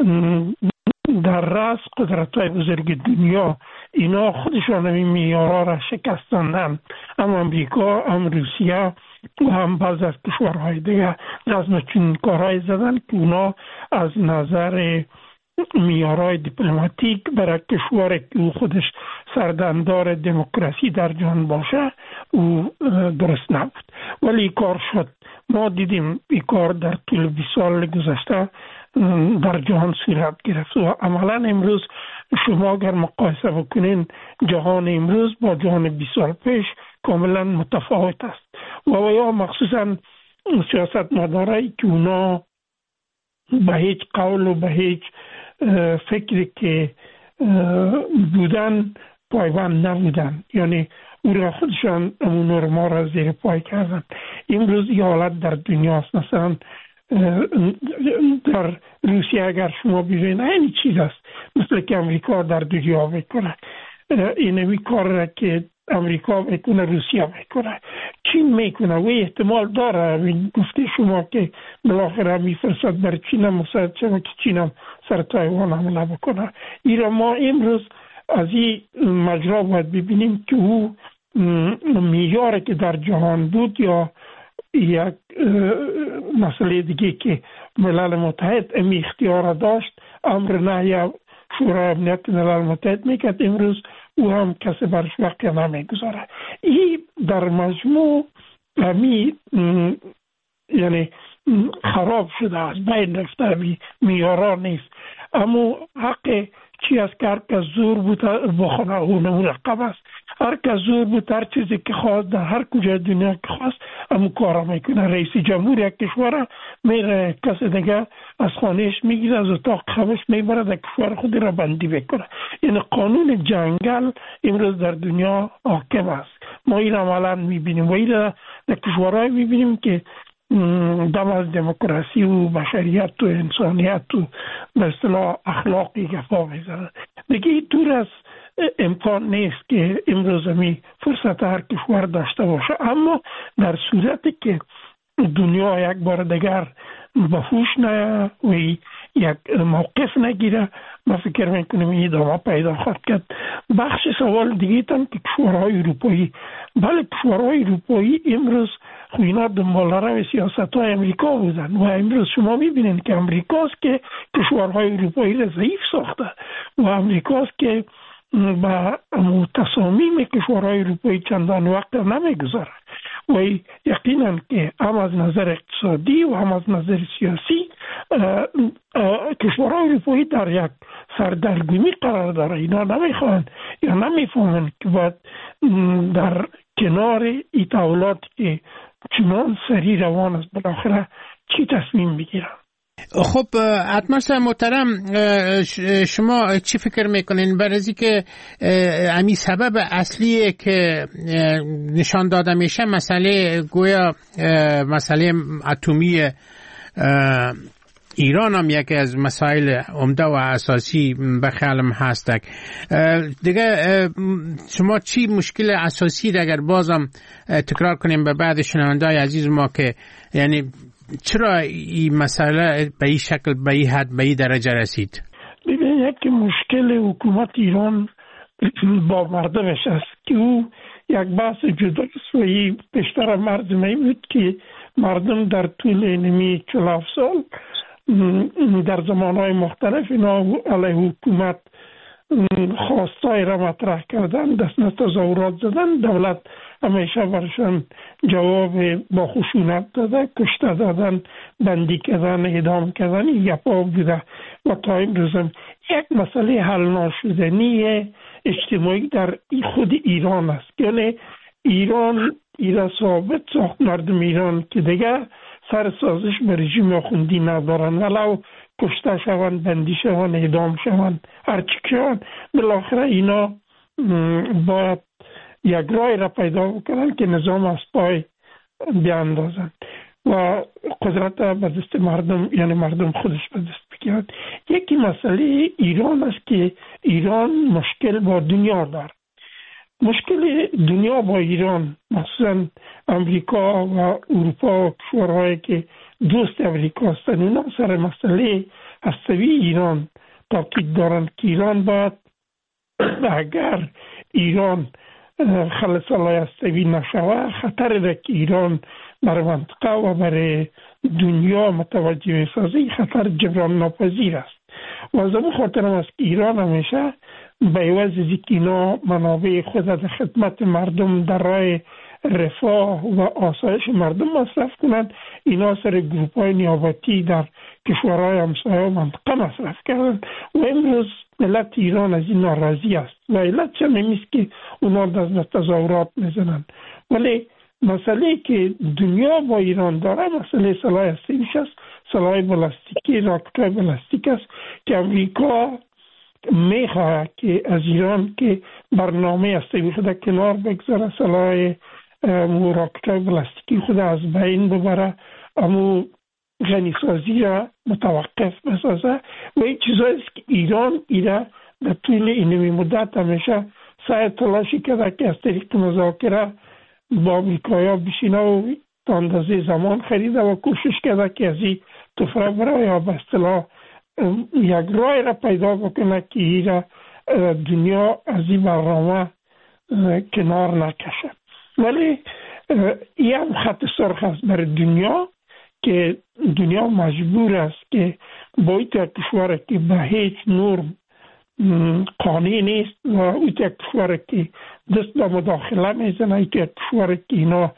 در رأس قدرت های بزرگ دنیا اینا خودشان این معیارها را شکستندن، هم امریکا هم روسیه و هم بعض از کشورهای دیگه لازم چون کارهای زدن که اونا از نظر معیارهای دیپلماتیک برای کشور که او خودش سردمدار دموکراسی در جهان باشه او درست نبود، ولی کار شد. ما دیدیم این کار در طول بیست سال گذشته در جهان صورت گرفت و عملا امروز شما اگر مقایسه بکنین جهان امروز با جهان بیست سال پیش کاملا متفاوت است و یا مخصوصا سیاست مدارایی که اونا به هیچ قول و به هیچ فکری که بودن پایبند نبودن، یعنی او را خودشان امون نورما را زیر پای کردن. امروز این حالت در دنیا است. مثلا در روسیه اگر شما ببینید این چیز است مثل که امریکا در دنیا میکنه، اینمی کار را که امریکا میکنه روسیه میکنه، چین میکنه و احتمال داره گفته شما که بالاخره میفرستد بر چین هم مساعد شده که چین هم سر تایوان حمله بکنه. ایرا ما امروز از این مجرا باید ببینیم که او معیاری که در جهان بود یا یک مسئله دیگه که ملل متحد امی اختیار داشت، امر نهی شورای امنیت ملل متحد میکرد، امروز او هم کسی برش وقتی نمیگذاره. این در مجموع امی یعنی خراب شده، از بین رفته، امی میارا نیست. اما حق چی از که هر کس زور بود بخونه اون مرقب است. هر کس زور بود هر چیزی که خواست در هر کجا دنیا که خواست همون کارا میکنه. رئیس جمهور یک کشور میره کس دیگه از خانهش میگیره، از اتاق خوابش میبره، در کشور خود را بندی بکنه. یعنی قانون جنگل امروز در دنیا حاکم است. ما این عملا میبینیم و این در کشورهای میبینیم که دم از دموکراسی و بشریت و انسانیت و به اصطلاح اخلاقی گفا میزنن. دیگه این طور از امکان نیست که امروز می فرصت هر کشور داشته باشه. اما در صورتی که دنیا یک بار دیگر به هوش نه و یک موقف نگیره، ما فکر میکنیم این ادامه پیدا خواهد کرد. بخش سوال دیگه تن که کشورهای اروپایی، بله کشورهای اروپایی امروز خو اینا دنبال روی سیاست های امریکا بودن و امروز شما میبینید که امریکاست که کشورهای اروپایی را ضعیف ساخته و امریکاست که با تصامیم کشورهای اروپایی چندان وقت نمیگذاره و یقینا که هم از نظر اقتصادی و هم از نظر سیاسی کشورهای اروپایی در یک سردرگمی قرار داره. اینا نمیخوان یا نمیفهمن که باید در کنار این تحولاتی که چنان سری روان است بالاخره چی تصمیم بگیرن. خب اتماس محترم، شما چی فکر میکنین برای که امی سبب اصلیه که نشان داده میشه مسئله گویا مسئله اتمی ایران هم یکی از مسائل عمده و اساسی به خیالم هست. دیگه شما چی مشکل اساسی اگر بازم تکرار کنیم به بعد شنونده‌های عزیز ما که یعنی چرا این مسئله به این شکل به این حد به این درجه رسید؟ ببینید یک مشکل حکومت ایران با مردمش است که او یک بحث جداست و این بیشتر مردمی بود که مردم در طول اینمی چهل و هفت سال در زمانهای مختلف اینا علیه حکومت خواستای را مطرح کردن، دست تظاهرات زدن، دولت همیشه برشان جواب با خشونت داده، کشته دادن، بندی کردن، اعدام کردن، گپا بوده و تا امروز یک مسئله حل ناشدنی اجتماعی در خود ایران است. یعنی ایران ایران ثابت ساخت مردم ایران که دیگه سر سازش به رژیم آخوندی ندارن، ولو کشته شوند، بندی شوند، اعدام شوند، هرچی شوند، بالاخره اینا باید یک رای را پیدا بکنن که نظام از پای بیاندازن و قدرت به دست مردم، یعنی مردم خودش به دست بگیرد. یکی مسئله ایران است که ایران مشکل با دنیا دارد. مشکل دنیا با ایران، مخصوصا امریکا و اروپا و کشورهایی که دوست امریکا هستند، اونا سر مسئله هستوی ایران تاکید دارند که ایران باید اگر ایران خلصالای هستوی نشوه خطر ده که ایران برای منطقه و برای دنیا متوجه میسازه، خطر جبران ناپذیر است و از همون خاطر است که ایران همیشه به عوض از اینکه اینا منابع خود در خدمت مردم در راه رفاه و آسایش مردم مصرف کنند، اینا سر گروپ های نیابتی در کشورهای همسایه و منطقه مصرف کردند و امروز ملت ایران از این ناراضی است و علت چه نمیست که اونا در تظاهرات میزنند. ولی مسئله که دنیا با ایران داره مسئله سلاح هستیش است، سلاح بلاستیکی، راکت‌های بلاستیک است که امریکا میخواه که از ایران که برنامه هستیوی خود کنار بگذاره، سلاح راکت‌های بلاستیکی خود از بین ببره، امو غنیسازی را متوقف بسازه و این چیزایی است که ایران ایره در طول اینمی مدت همیشه سعی تلاشی کرده که از طریق مذاکره با امریکایا بشینه و تا اندازه زمان خریده و کوشش کرده که از این تفره بره یا به اصطلاح یک رای را پیدا بکنه که ایره دنیا از این برنامه کنار نکشه. ولی این هم خط سرخ است برای دنیا که دنیا مجبور است که با این کشور که به هیچ نرم قانع نیست و این کشور که دست به مداخله میزنه، این کشور که اینا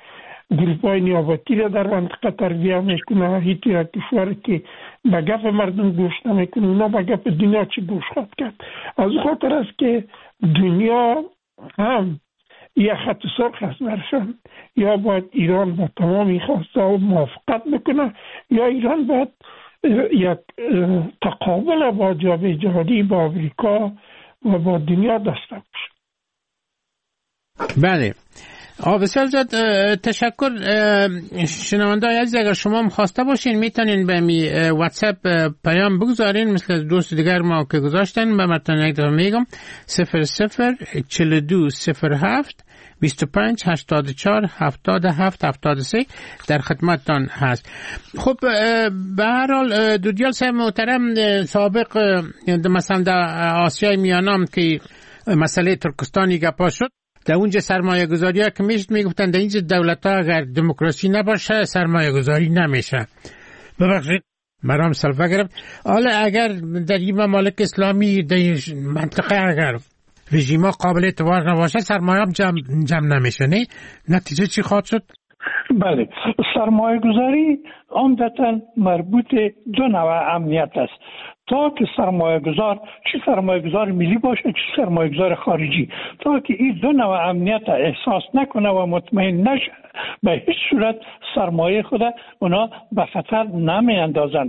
گروه‌های نیابتی را در منطقه تربیت میکنه. هیچ یک کشوری که به گپ مردم گوش نمیکنه، اونا به گپ دنیا چی گوش خواهد کرد؟ از خاطر است که دنیا هم یک خط سرخ است برشان، یا باید ایران با تمام خواسته موافقت بکنه، یا ایران باید یک تقابل با جامعه جهانی، با آمریکا و با دنیا داشته باشه. بله، بسیار زیاد تشکر. شنونده عزیز، اگر شما هم خواسته باشین میتونین به می واتساپ پیام بگذارین مثل دوست دیگر ما که گذاشتن. به متن یک دفعه میگم صفر صفر چهل و دو صفر هفت بیست و پنج هشتاد و چهار هفتاد و هفت هفتاد و سه در خدمتتان هست. خب به هر حال دودیال صاحب محترم، سابق مثلا در آسیای میانم که مسئله ترکستانی گپا شد، در اونجا سرمایه گذاری ها که میشد میگفتن در اینجا دولت ها اگر دموکراسی نباشه سرمایه گذاری نمیشه. ببخشید مرام سلفه گرفت. حالا اگر در این ممالک اسلامی در منطقه اگر رژیم ها قابل اعتبار نباشه سرمایه هم جمع, جمع نمیشه، نه؟ نتیجه چی خواهد شد؟ بله، سرمایه گذاری عمدتاً مربوط دو نوع امنیت است. تا که سرمایه گذار، چه سرمایه گذار ملی باشه چه سرمایه گذار خارجی، تا که این دو نوع امنیت احساس نکنه و مطمئن نشه به هیچ صورت سرمایه خود اونا به خطر نمی اندازن.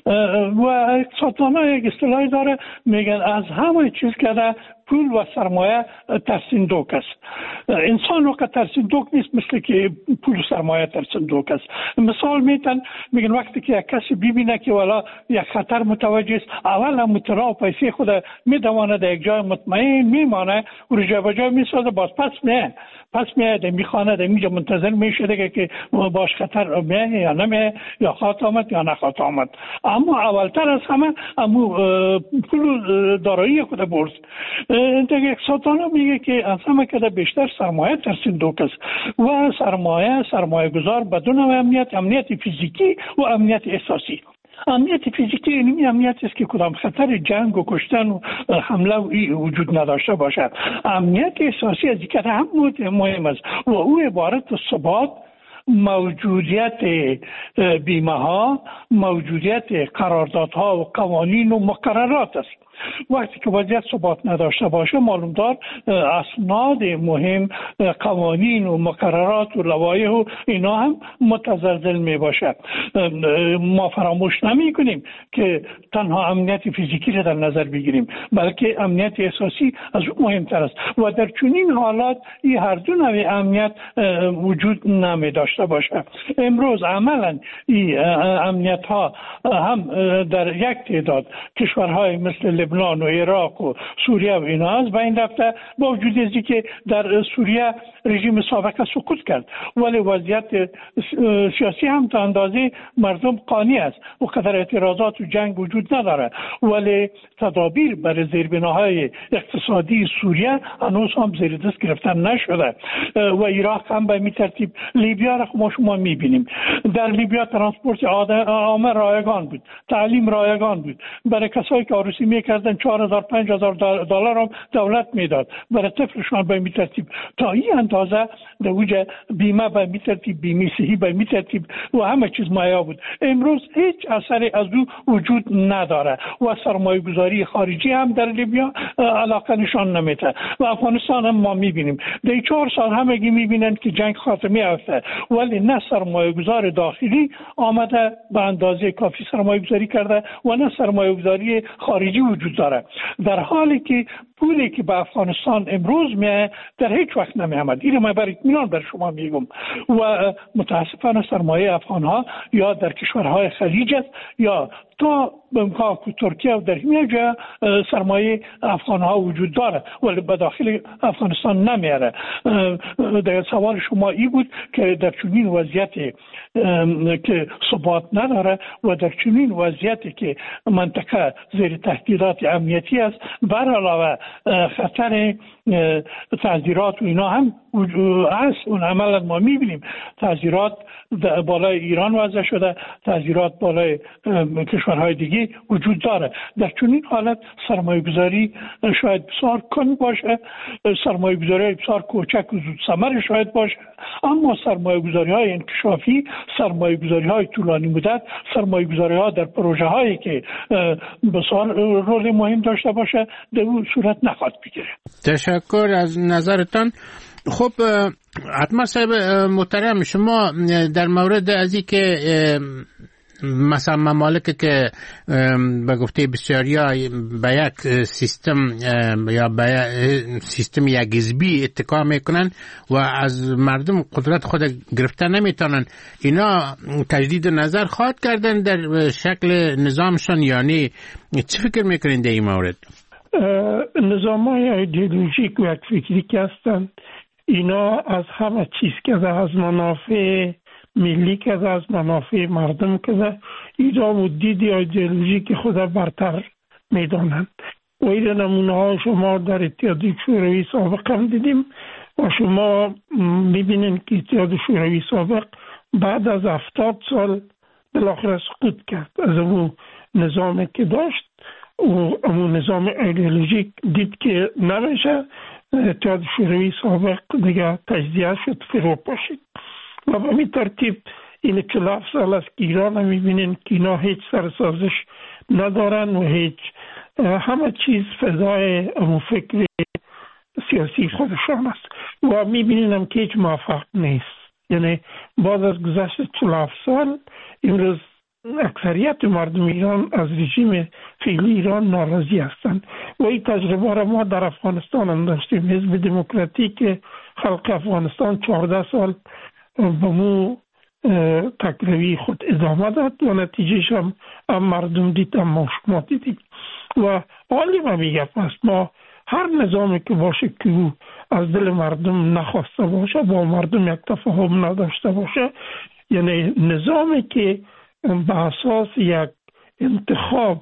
و اقتصاددانا یک اصطلاحی داره، میگن از همه چیز که در پول و سرمایه ترسیندوک است. انسان وقت ترسیندوک نیست مثل که پول و سرمایه ترسیندوک است. مثال میتن میگن وقتی که یک کسی ببینه که والا یک خطر متوجه است، اول هم مترا و پیسه خود میدوانه در یک جای مطمئن میمانه و رجا بجا میسازه، باز پس میه پس میه در میخانه در میجا منتظر میشه که باش خطر میه یا نمیه، یا خواهد آمد یا نخواهد آمد. اما اولتر از همه امو پول دارایی خود برد. دیگه اقتصاددانا میگه که از همه که بیشتر سرمایه ترسیندوک است و سرمایه سرمایه گذار بدون امنیت، امنیت فیزیکی و امنیت احساسی. امنیت فیزیکی اینمی امنیت است که کدام خطر جنگ و کشتن و حمله و ای وجود نداشته باشد. امنیت احساسی از دیگر هم مهم است و او عبارت از ثبات، موجودیت بیمه ها، موجودیت قراردادها و قوانین و مقررات است. وقتی که وضعیت ثبات نداشته باشه معلوم دار اسناد مهم، قوانین و مقررات و لوایح و اینا هم متزلزل می باشه. ما فراموش نمی کنیم که تنها امنیت فیزیکی را در نظر بگیریم، بلکه امنیت احساسی از اون مهمتر است و در چنین حالات این هر دو نوع امنیت وجود نمی داشته باشه. امروز عملا این امنیت ها هم در یک تعداد کشورهای مثل لبنان و عراق و سوریه و اینا هست. و این رفته با وجود ازی که در سوریه رژیم سابقه سقوط کرد، ولی وضعیت سیاسی هم تا اندازه مردم قانی است و قدر اعتراضات و جنگ وجود نداره، ولی تدابیر برای زیربناهای اقتصادی سوریه هنوز هم زیر دست گرفتن نشده و عراق هم به می ترتیب. لیبیا را ما شما می بینیم، در لیبیا ترانسپورت عامه رایگان بود، تعلیم رایگان بود. برای کسایی که عروسی میکردن چهار هزار پنج هزار دلار هم دولت میداد برای طفلشان به می ترتیب. تا این اندازه در وجه بیمه به می ترتیب، بیمه صحی به می ترتیب و همه چیز مایا بود. امروز هیچ اثری از او وجود نداره و سرمایه گذاری خارجی هم در لیبیا علاقه نشان نمیده. و افغانستان هم ما میبینیم در چهار سال همگی میبینن که جنگ خاتمه یافته، ولی نه سرمایه گذار داخلی آمده به اندازه کافی سرمایه گذاری کرده و نه سرمایه گذاری خارجی وجود داره. در حالی که پولی که به افغانستان امروز میه در هیچ وقت نمی آمد. اینو من برای اطمینان بر شما میگم و متاسفانه سرمایه افغان ها یا در کشورهای خلیج است یا تا بمکان که ترکیه و در همه جا سرمایه افغان ها وجود داره ولی به داخل افغانستان نمیاره. در سوال شما ای بود که در چنین وضعیتی که ثبات نداره و در چنین وضعیتی که منطقه زیر تهدیدات امنیتی است، بر علاوه خطر تعذیرات و اینا هم هست. اون عملا ما میبینیم تعذیرات بالای ایران وضع شده، تعذیرات بالای کشورهای دیگه وجود داره. در چنین حالت سرمایه گذاری شاید بسیار کم باشه، سرمایه گذاری بسیار کوچک و زود ثمر شاید باشه، اما سرمایه گذاری های انکشافی، سرمایه گذاری های طولانی مدت، سرمایه گذاری ها در پروژه هایی که بسیار رول مهم داشته باشه در اون صورت نخواهد بگیره. تشکر از نظرتان. خب حتما صاحب محترم، شما در مورد از این که مثلا ممالک که به گفته بسیاری به یک سیستم یا به سیستم یک حزبی اتکا میکنن و از مردم قدرت خود گرفته نمیتونن، اینا تجدید نظر خواهد کردن در شکل نظامشان؟ یعنی چه فکر میکنین در این مورد؟ نظام های ایدئولوژیک و یک فکری که هستن، اینا از همه چیز که از منافع ملی که از منافع مردم که اینا و دید ایدئولوژیک خود برتر میدانند و این نمونه ها شما در اتحادیه شوروی سابق هم دیدیم و شما میبینین که اتحادیه شوروی سابق بعد از هفتاد سال بالاخره سقوط کرد از اون نظامی که داشت و اون نظام ایدئولوژیک دید که نمیشه، اتحادیه شوروی سابق دیگه تجزیه شد، فرو پاشید و به این ترتیب این چهل و هفت سال است که ایران هم میبینین که اینا هیچ سرسازش ندارن و هیچ همه چیز فضای امو فکر سیاسی خودشان است و میبینین که هیچ موفق نیست. یعنی بعد از گذشت چهل و هفت سال امروز اکثریت مردم ایران از رژیم فعلی ایران ناراضی هستند و این تجربه را ما در افغانستان هم داشتیم. حزب دموکراتیک خلق افغانستان چهارده سال به مو تکروی خود ادامه داد و نتیجهش هم, هم مردم دید، هم شما دیدیم و حالی ما میگه پس ما هر نظامی که باشه که از دل مردم نخواسته باشه، با مردم یک تفاهم نداشته باشه، یعنی نظامی که به اساس یک انتخاب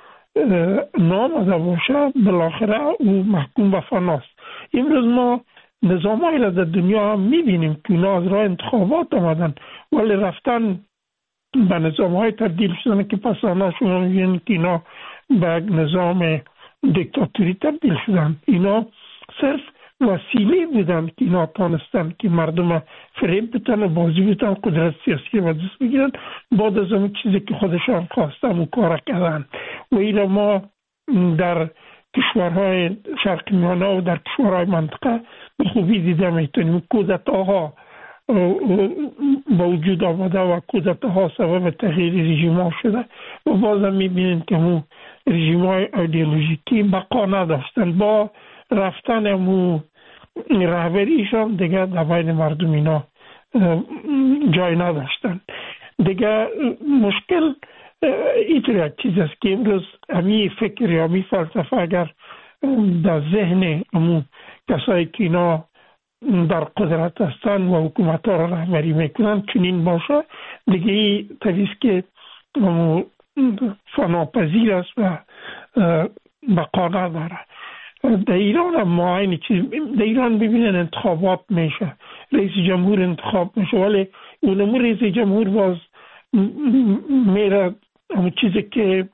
نامده باشه، بالاخره او محکوم به فناست. امروز ما نظام های را در دنیا هم میبینیم که اونا از راه انتخابات آمدن ولی رفتن به نظام های تبدیل شدن که پس آنها شما میبینید که اینا به نظام دیکتاتوری تبدیل شدن. اینا صرف وسیله بودن که اینا تانستن که مردم فریب بتن و بازی بتن، قدرت سیاسی و دست بگیرن، بعد از اون چیزی که خودشان خواستن و کار کردن. و اینا ما در کشورهای شرق میانه و در کشورهای منطقه به خوبی دیده میتونیم. کودتاها با وجود آمده و کودتاها سبب تغییر رژیم ها شده و بازم میبینید که اون رژیم های ایدئولوژیکی بقا نداشتن. با رفتن امو رهبریشان دیگه در بین مردم اینا جای نداشتن. دیگه مشکل اینطور یک چیز است که امروز همی فکر یا همی فلسفه اگر در ذهن امو کسایی که اینا در قدرت هستن و حکومت ها را رهبری میکنن چنین باشه، دیگه این طریست که فناپذیر است و بقا نداره. در ایران هم ما این چیز، در ایران ببینن انتخابات میشه، رئیس جمهور انتخاب میشه، ولی اونمو رئیس جمهور باز میره همون چیزی که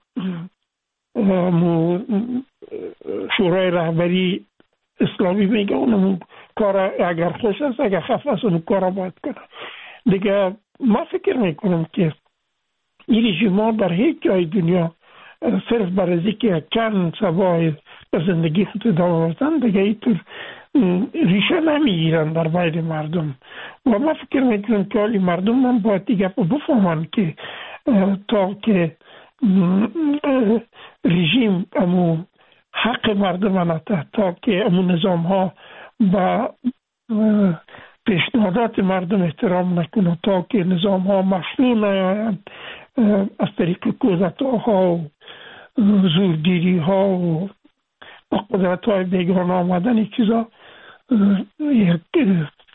شورای رهبری اسلامی میگه اونمو کار اگر خوش است، اگر خف است اون کار باید کنه. دیگه ما فکر میکنم که این رژیم ها در هیچ جای دنیا صرف برای که چند سبای به زندگی خود ادامه بدن دیگه اینطور ریشه نمیگیرن در بین مردم. و ما فکر میکنم که حالی مردم هم باید دیگه بفهمن که تا که رژیم امو حق مردم نته، تا که امو نظام ها با پیشنهادات مردم احترام نکنه، تا که نظام ها مشروع نیایند از طریق کودتاها و زورگیری ها و با قدرت های بیگانه آمدن این چیزا یک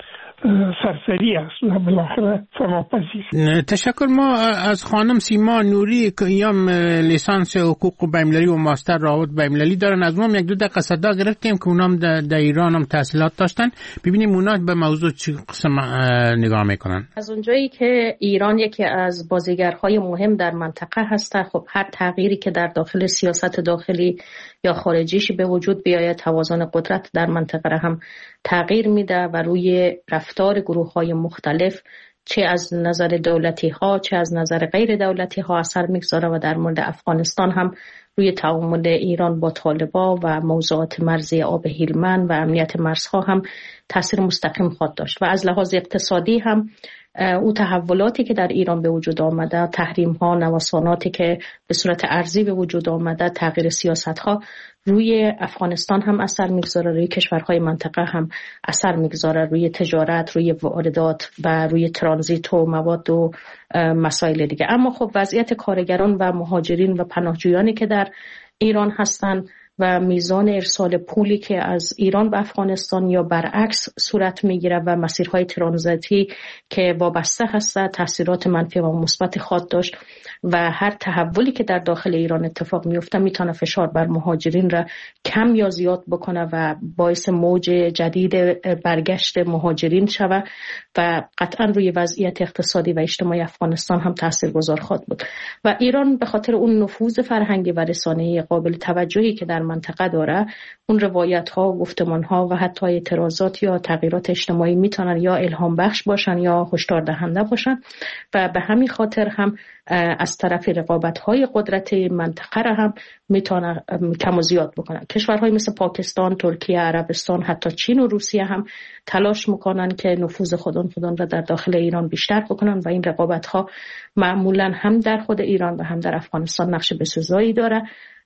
سرسری است و بالاخره فناپذیر. تشکر. ما از خانم سیما نوری که ایام لیسانس حقوق بین‌المللی و ماستر روابط بین‌المللی دارن، از اونم یک دو دقیقه صدا گرفتیم که اونام در ایران هم تحصیلات داشتن. ببینیم اونا به موضوع چی قسم نگاه میکنن. از اونجایی که ایران یکی از بازیگرهای مهم در منطقه هست، خب هر تغییری که در داخل سیاست داخلی یا خارجیش به وجود بیاید توازن قدرت در منطقه را هم تغییر میده و روی رفتار گروه‌های مختلف چه از نظر دولتی ها چه از نظر غیر دولتی ها اثر میگذاره و در مورد افغانستان هم روی تعامل ایران با طالبان و موضوعات مرزی آب هلمند و امنیت مرزها هم تاثیر مستقیم خواهد داشت. و از لحاظ اقتصادی هم او تحولاتی که در ایران به وجود آمده، تحریم ها، نوساناتی که به صورت ارضی به وجود آمده، تغییر سیاست ها روی افغانستان هم اثر میگذاره، روی کشورهای منطقه هم اثر میگذاره، روی تجارت، روی واردات و روی ترانزیت و مواد و مسائل دیگه. اما خب وضعیت کارگران و مهاجرین و پناهجویانی که در ایران هستند و میزان ارسال پولی که از ایران به افغانستان یا برعکس صورت میگیره و مسیرهای ترانزیتی که وابسته هست تاثیرات منفی و مثبت خواهد داشت و هر تحولی که در داخل ایران اتفاق میفته میتونه فشار بر مهاجرین را کم یا زیاد بکنه و باعث موج جدید برگشت مهاجرین شود و قطعا روی وضعیت اقتصادی و اجتماعی افغانستان هم تاثیرگذار خواهد بود. و ایران به خاطر اون نفوذ فرهنگی و رسانه‌ای قابل توجهی که در منطقه داره، اون روایت ها و گفتمان ها و حتی اعتراضات یا تغییرات اجتماعی میتونن یا الهام بخش باشن یا هشدار دهنده باشن و به همین خاطر هم از طرف رقابت های قدرت منطقه را هم میتونه کم و زیاد بکنن. کشورهای مثل پاکستان، ترکیه، عربستان، حتی چین و روسیه هم تلاش میکنن که نفوذ خودن خودن را در داخل ایران بیشتر بکنن و این رقابت ها معمولا هم در خود ایران و هم در افغانستان نقش بسزایی داره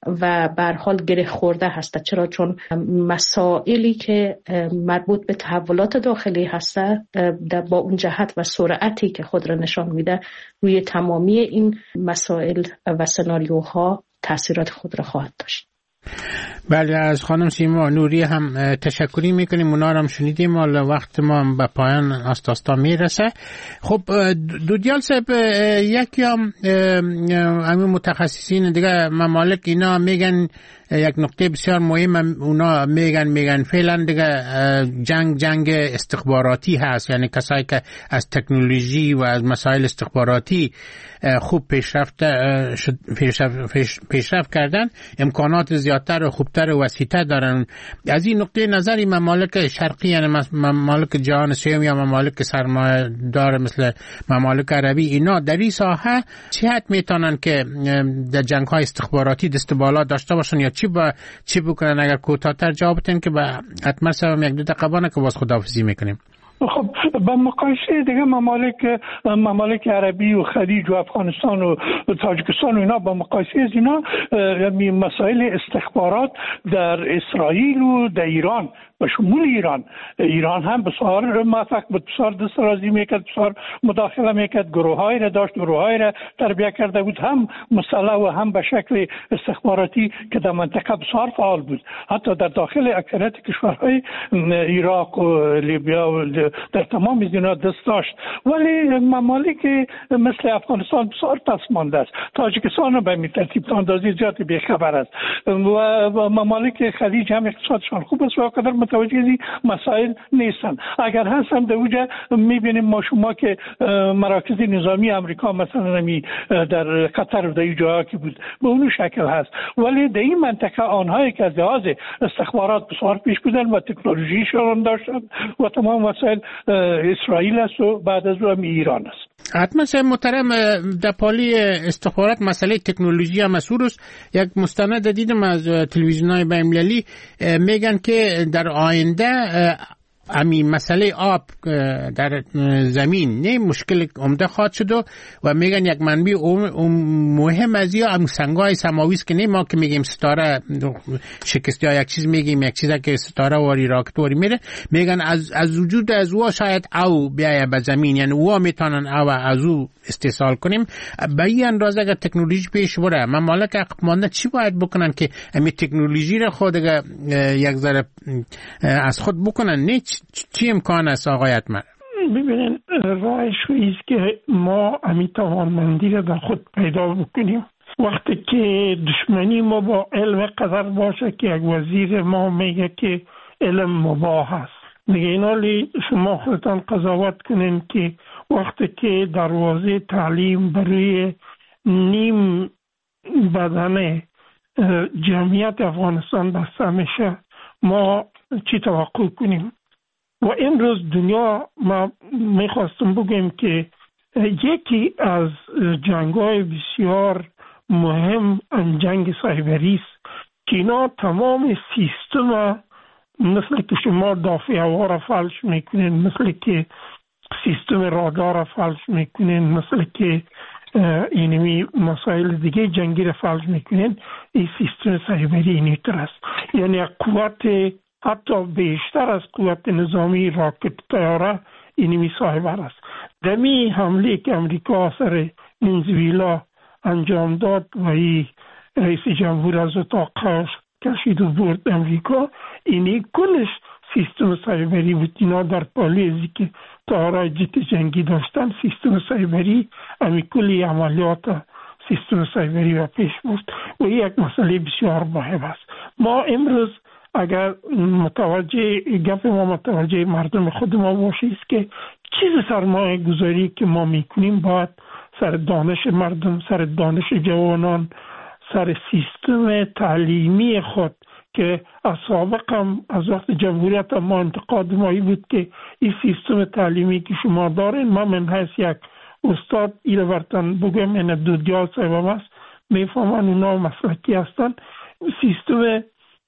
و به هر حال گره خورده هست. چرا؟ چون مسائلی که مربوط به تحولات داخلی هست با اون جهت و سرعتی که خود را نشان میده روی تمامی این مسائل و سناریوها تاثیرات خود را خواهد داشت. بله، از خانم سیما نوری هم تشکری میکنیم. اونا هم شنیدیم، حالا وقت ما به پایان آست آستا میرسه. خب دودیال صاحب، یکی هم همین متخصصین دیگه ممالک اینا میگن یک نقطه بسیار مهم، اونا میگن میگن فعلا دیگه جنگ جنگ استخباراتی هست، یعنی کسایی که از تکنولوژی و از مسائل استخباراتی خوب پیشرفت پیشرفت, پیشرفت کردن امکانات زیادتر و خوبتر و وسیع‌تر دارن. از این نقطه نظری ممالک شرقی، یعنی ممالک جهان سوم یا ممالک سرمایه دار مثل ممالک عربی، اینا در این ساحه چی حد میتونن که در جنگ‌های استخباراتی دست بالا داشته باشن یا چی با چی بکنن؟ اگر کوتاه‌تر جواب بدین که حتما سوم یک دو دقیقه بانه که باز خداحافظی میکنیم. خب با مقایسه دیگه ممالک ممالک عربی و خلیج و افغانستان و تاجیکستان و اینا، با مقایسه از اینا مسائل استخبارات در اسرائیل و در ایران و شمول ایران ایران هم بسیار موفق بود، بسیار دسترازی میکرد، بسیار مداخله میکرد، گروه‌هایی را داشت، گروه‌هایی را تربیت کرده بود، هم مسلح و هم به شکل استخباراتی که در منطقه بسیار فعال بود. حتی در داخل اکثریت کشورهای عراق و لیبیا و در تمام از اینا دست داشت. ولی ممالک مثل افغانستان بسیار پس مانده است. تاجیکستان به این ترتیب اندازی زیادی بی‌خبر است و ممالک خلیج هم اقتصادشان خوب است و قدر متوجه این مسائل نیستن. اگر هستن در اونجا میبینیم ما شما که مراکز نظامی امریکا مثلا نمی در قطر و در این جاها که بود به اون شکل هست، ولی در این منطقه آنهایی که از لحاظ استخبارات بسیار پیش بودن و تکنولوژیشون داشتن و تمام مسائل اسرائیل است و بعد از اون ایران است. حتما سه محترم در پالی استخبارات مسئله تکنولوژی هم مسئولست. یک مستند دیدم از تلویزیون‌های بین‌المللی میگن که در آینده همین مسئله آب در زمین نه مشکل عمده خواهد شد و میگن یک منبع مهم از یا هم سنگ‌های سماوی است که نه ما که میگیم ستاره شکست یا یک چیز میگیم یک چیزی که ستاره واری راکت واری میره، میگن از از وجود از او شاید او بیاید به زمین، یعنی او میتونن او از او استحصال کنیم. به این اندازه که تکنولوژی پیش بره ممالک عقب مانده چی باید بکنن که همین تکنولوژی را خود یک ذره از خود بکنن؟ نه چی امکان است آقای اتمر؟ ببینین راه شویی است که ما امی توانمندی را در خود پیدا بکنیم. وقتی که دشمنی ما با علم قدر باشه که یک وزیر ما میگه که علم مباح است، دیگه اینالی شما خودتان قضاوت کنین که وقتی که دروازه تعلیم برای نیم بدن جمعیت افغانستان بسته میشه، ما چی توقع کنیم؟ و امروز دنیا ما میخواستم بگم که یکی از جنگ‌های بسیار مهم جنگ سایبری است که اینا تمام سیستم، مثل که شما دافع هوا را فلج میکنین، مثل که سیستم رادار را فلج میکنین، مثل که اینمی مسائل دیگه جنگی را فلج میکنین، این سیستم سایبری اینیتر است. یعنی قوت حتی بیشتر از قوت نظامی راکت طیاره اینمی سایبر است. دمی حمله که امریکا سر ونزوئلا انجام داد و ای رئیس جمهور از اتاق کشید و برد امریکا، اینی کلش سیستم سایبری بود. اینا در پالیزی که طیاره جت جنگی داشتن، سیستم سایبری امی کلی عملیات سیستم سایبری و پیش برد و یک مسئله بسیار مهم است. ما امروز اگر متوجه گپ ما متوجه مردم خود ما باشیم که چیز سرمایه گذاری که ما میکنیم باید سر دانش مردم، سر دانش جوانان، سر سیستم تعلیمی خود که از سابق هم از وقت جمهوریت ما انتقاد مایی بود که این سیستم تعلیمی که شما دارین، من من حیث یک استاد ایره برتن بگم این دودیال صاحبم است، میفهمن اونا مسلکی هستن. سیستم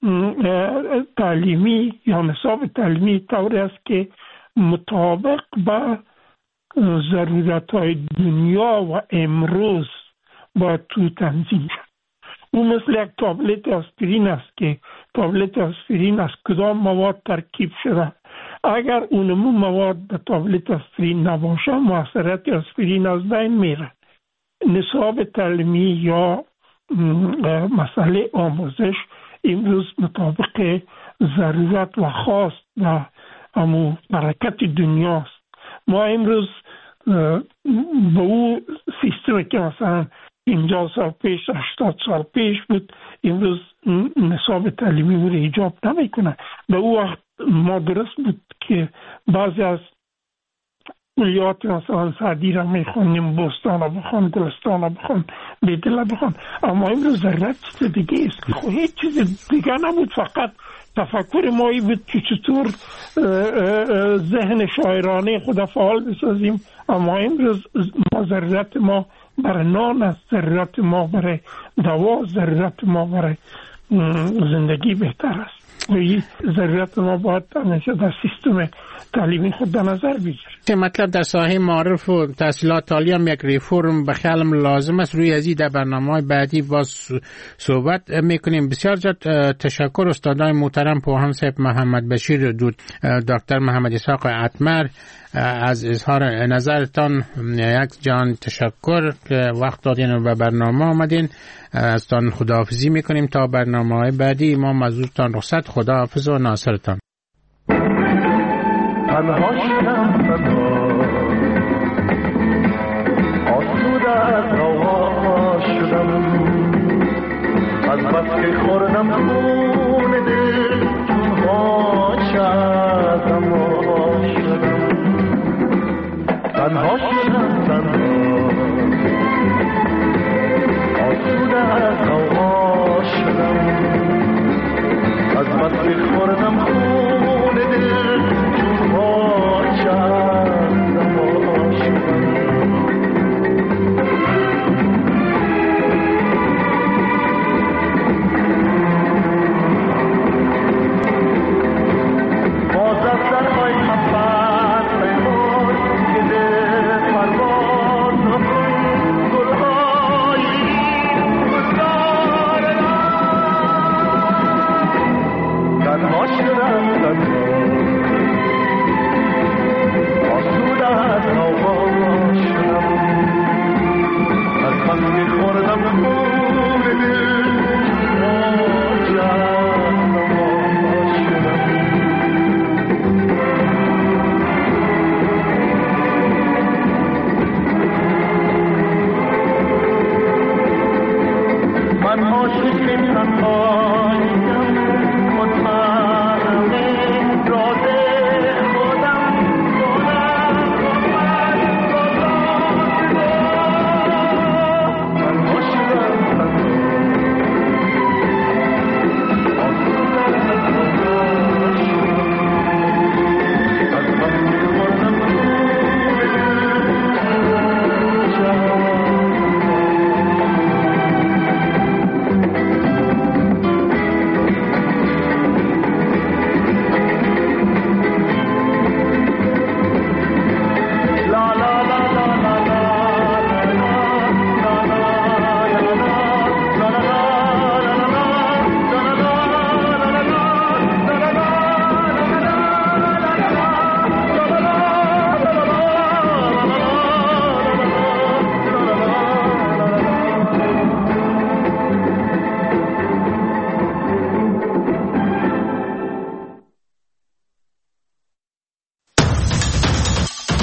تعلیمی یا نصاب تعلیمی طوری است که مطابق با ضرورت های دنیا و امروز با تو تنظیم شد. اون مثل یک تابلت آسپرین است که تابلت آسپرین از کدام مواد ترکیب شده. اگر اونمون مواد به تابلت آسپرین نباشه، موثریت آسپرین از بین میره. نصاب تعلیمی یا مسئله آموزش امروز مطابق ضرورت و خواست و امو برکت دنیاست. ما امروز به او سیستمی که مثلا پنجاه سال پیش، هشتاد سال پیش بود، امروز نصاب تعلیمی رو ایجاب نمیکنه. به او وقت ما درست بود که بعضی از کلیات مثلا سعدی را میخونیم، بستان را بخون، دلستان را بخون، بیدل را بخون، اما امروز ضرورت چیز دیگه است. خب هیچ چیز دیگه نبود، فقط تفکر مایی بود که چطور ذهن شاعرانه خود فعال بسازیم. اما امروز ما ضرورت ما برای نان است، ضرورت ما برای دوا، ضرورت ما برای زندگی بهتر است. و این ضرورت ما باید همیشه در سیستم تعلیمی خود در نظر بگیریم. مطلب در ساحه معارف و تحصیلات عالی هم یک ریفورم به خیالم لازم است. روی ازی در برنامه‌های بعدی باز صحبت میکنیم. بسیار زیاد تشکر استادای محترم پوهان صاحب محمد بشیر دود، دکتر محمد اسحاق اتمر، از اظهار نظرتان یک جان تشکر که وقت دادین و به برنامه آمدین. از تان خداحافظی میکنیم تا برنامه‌های بعدی. ما مزورتان رخصت، خداحافظ و ناصرتان. تنها شدم تنها آسوده از هوا شدم، از بس که خوردم خون دل چون غاچه از هوا شدم. تنها شدم تنها آسوده از هوا شدم، از بس که خوردم خون دل چون غاچه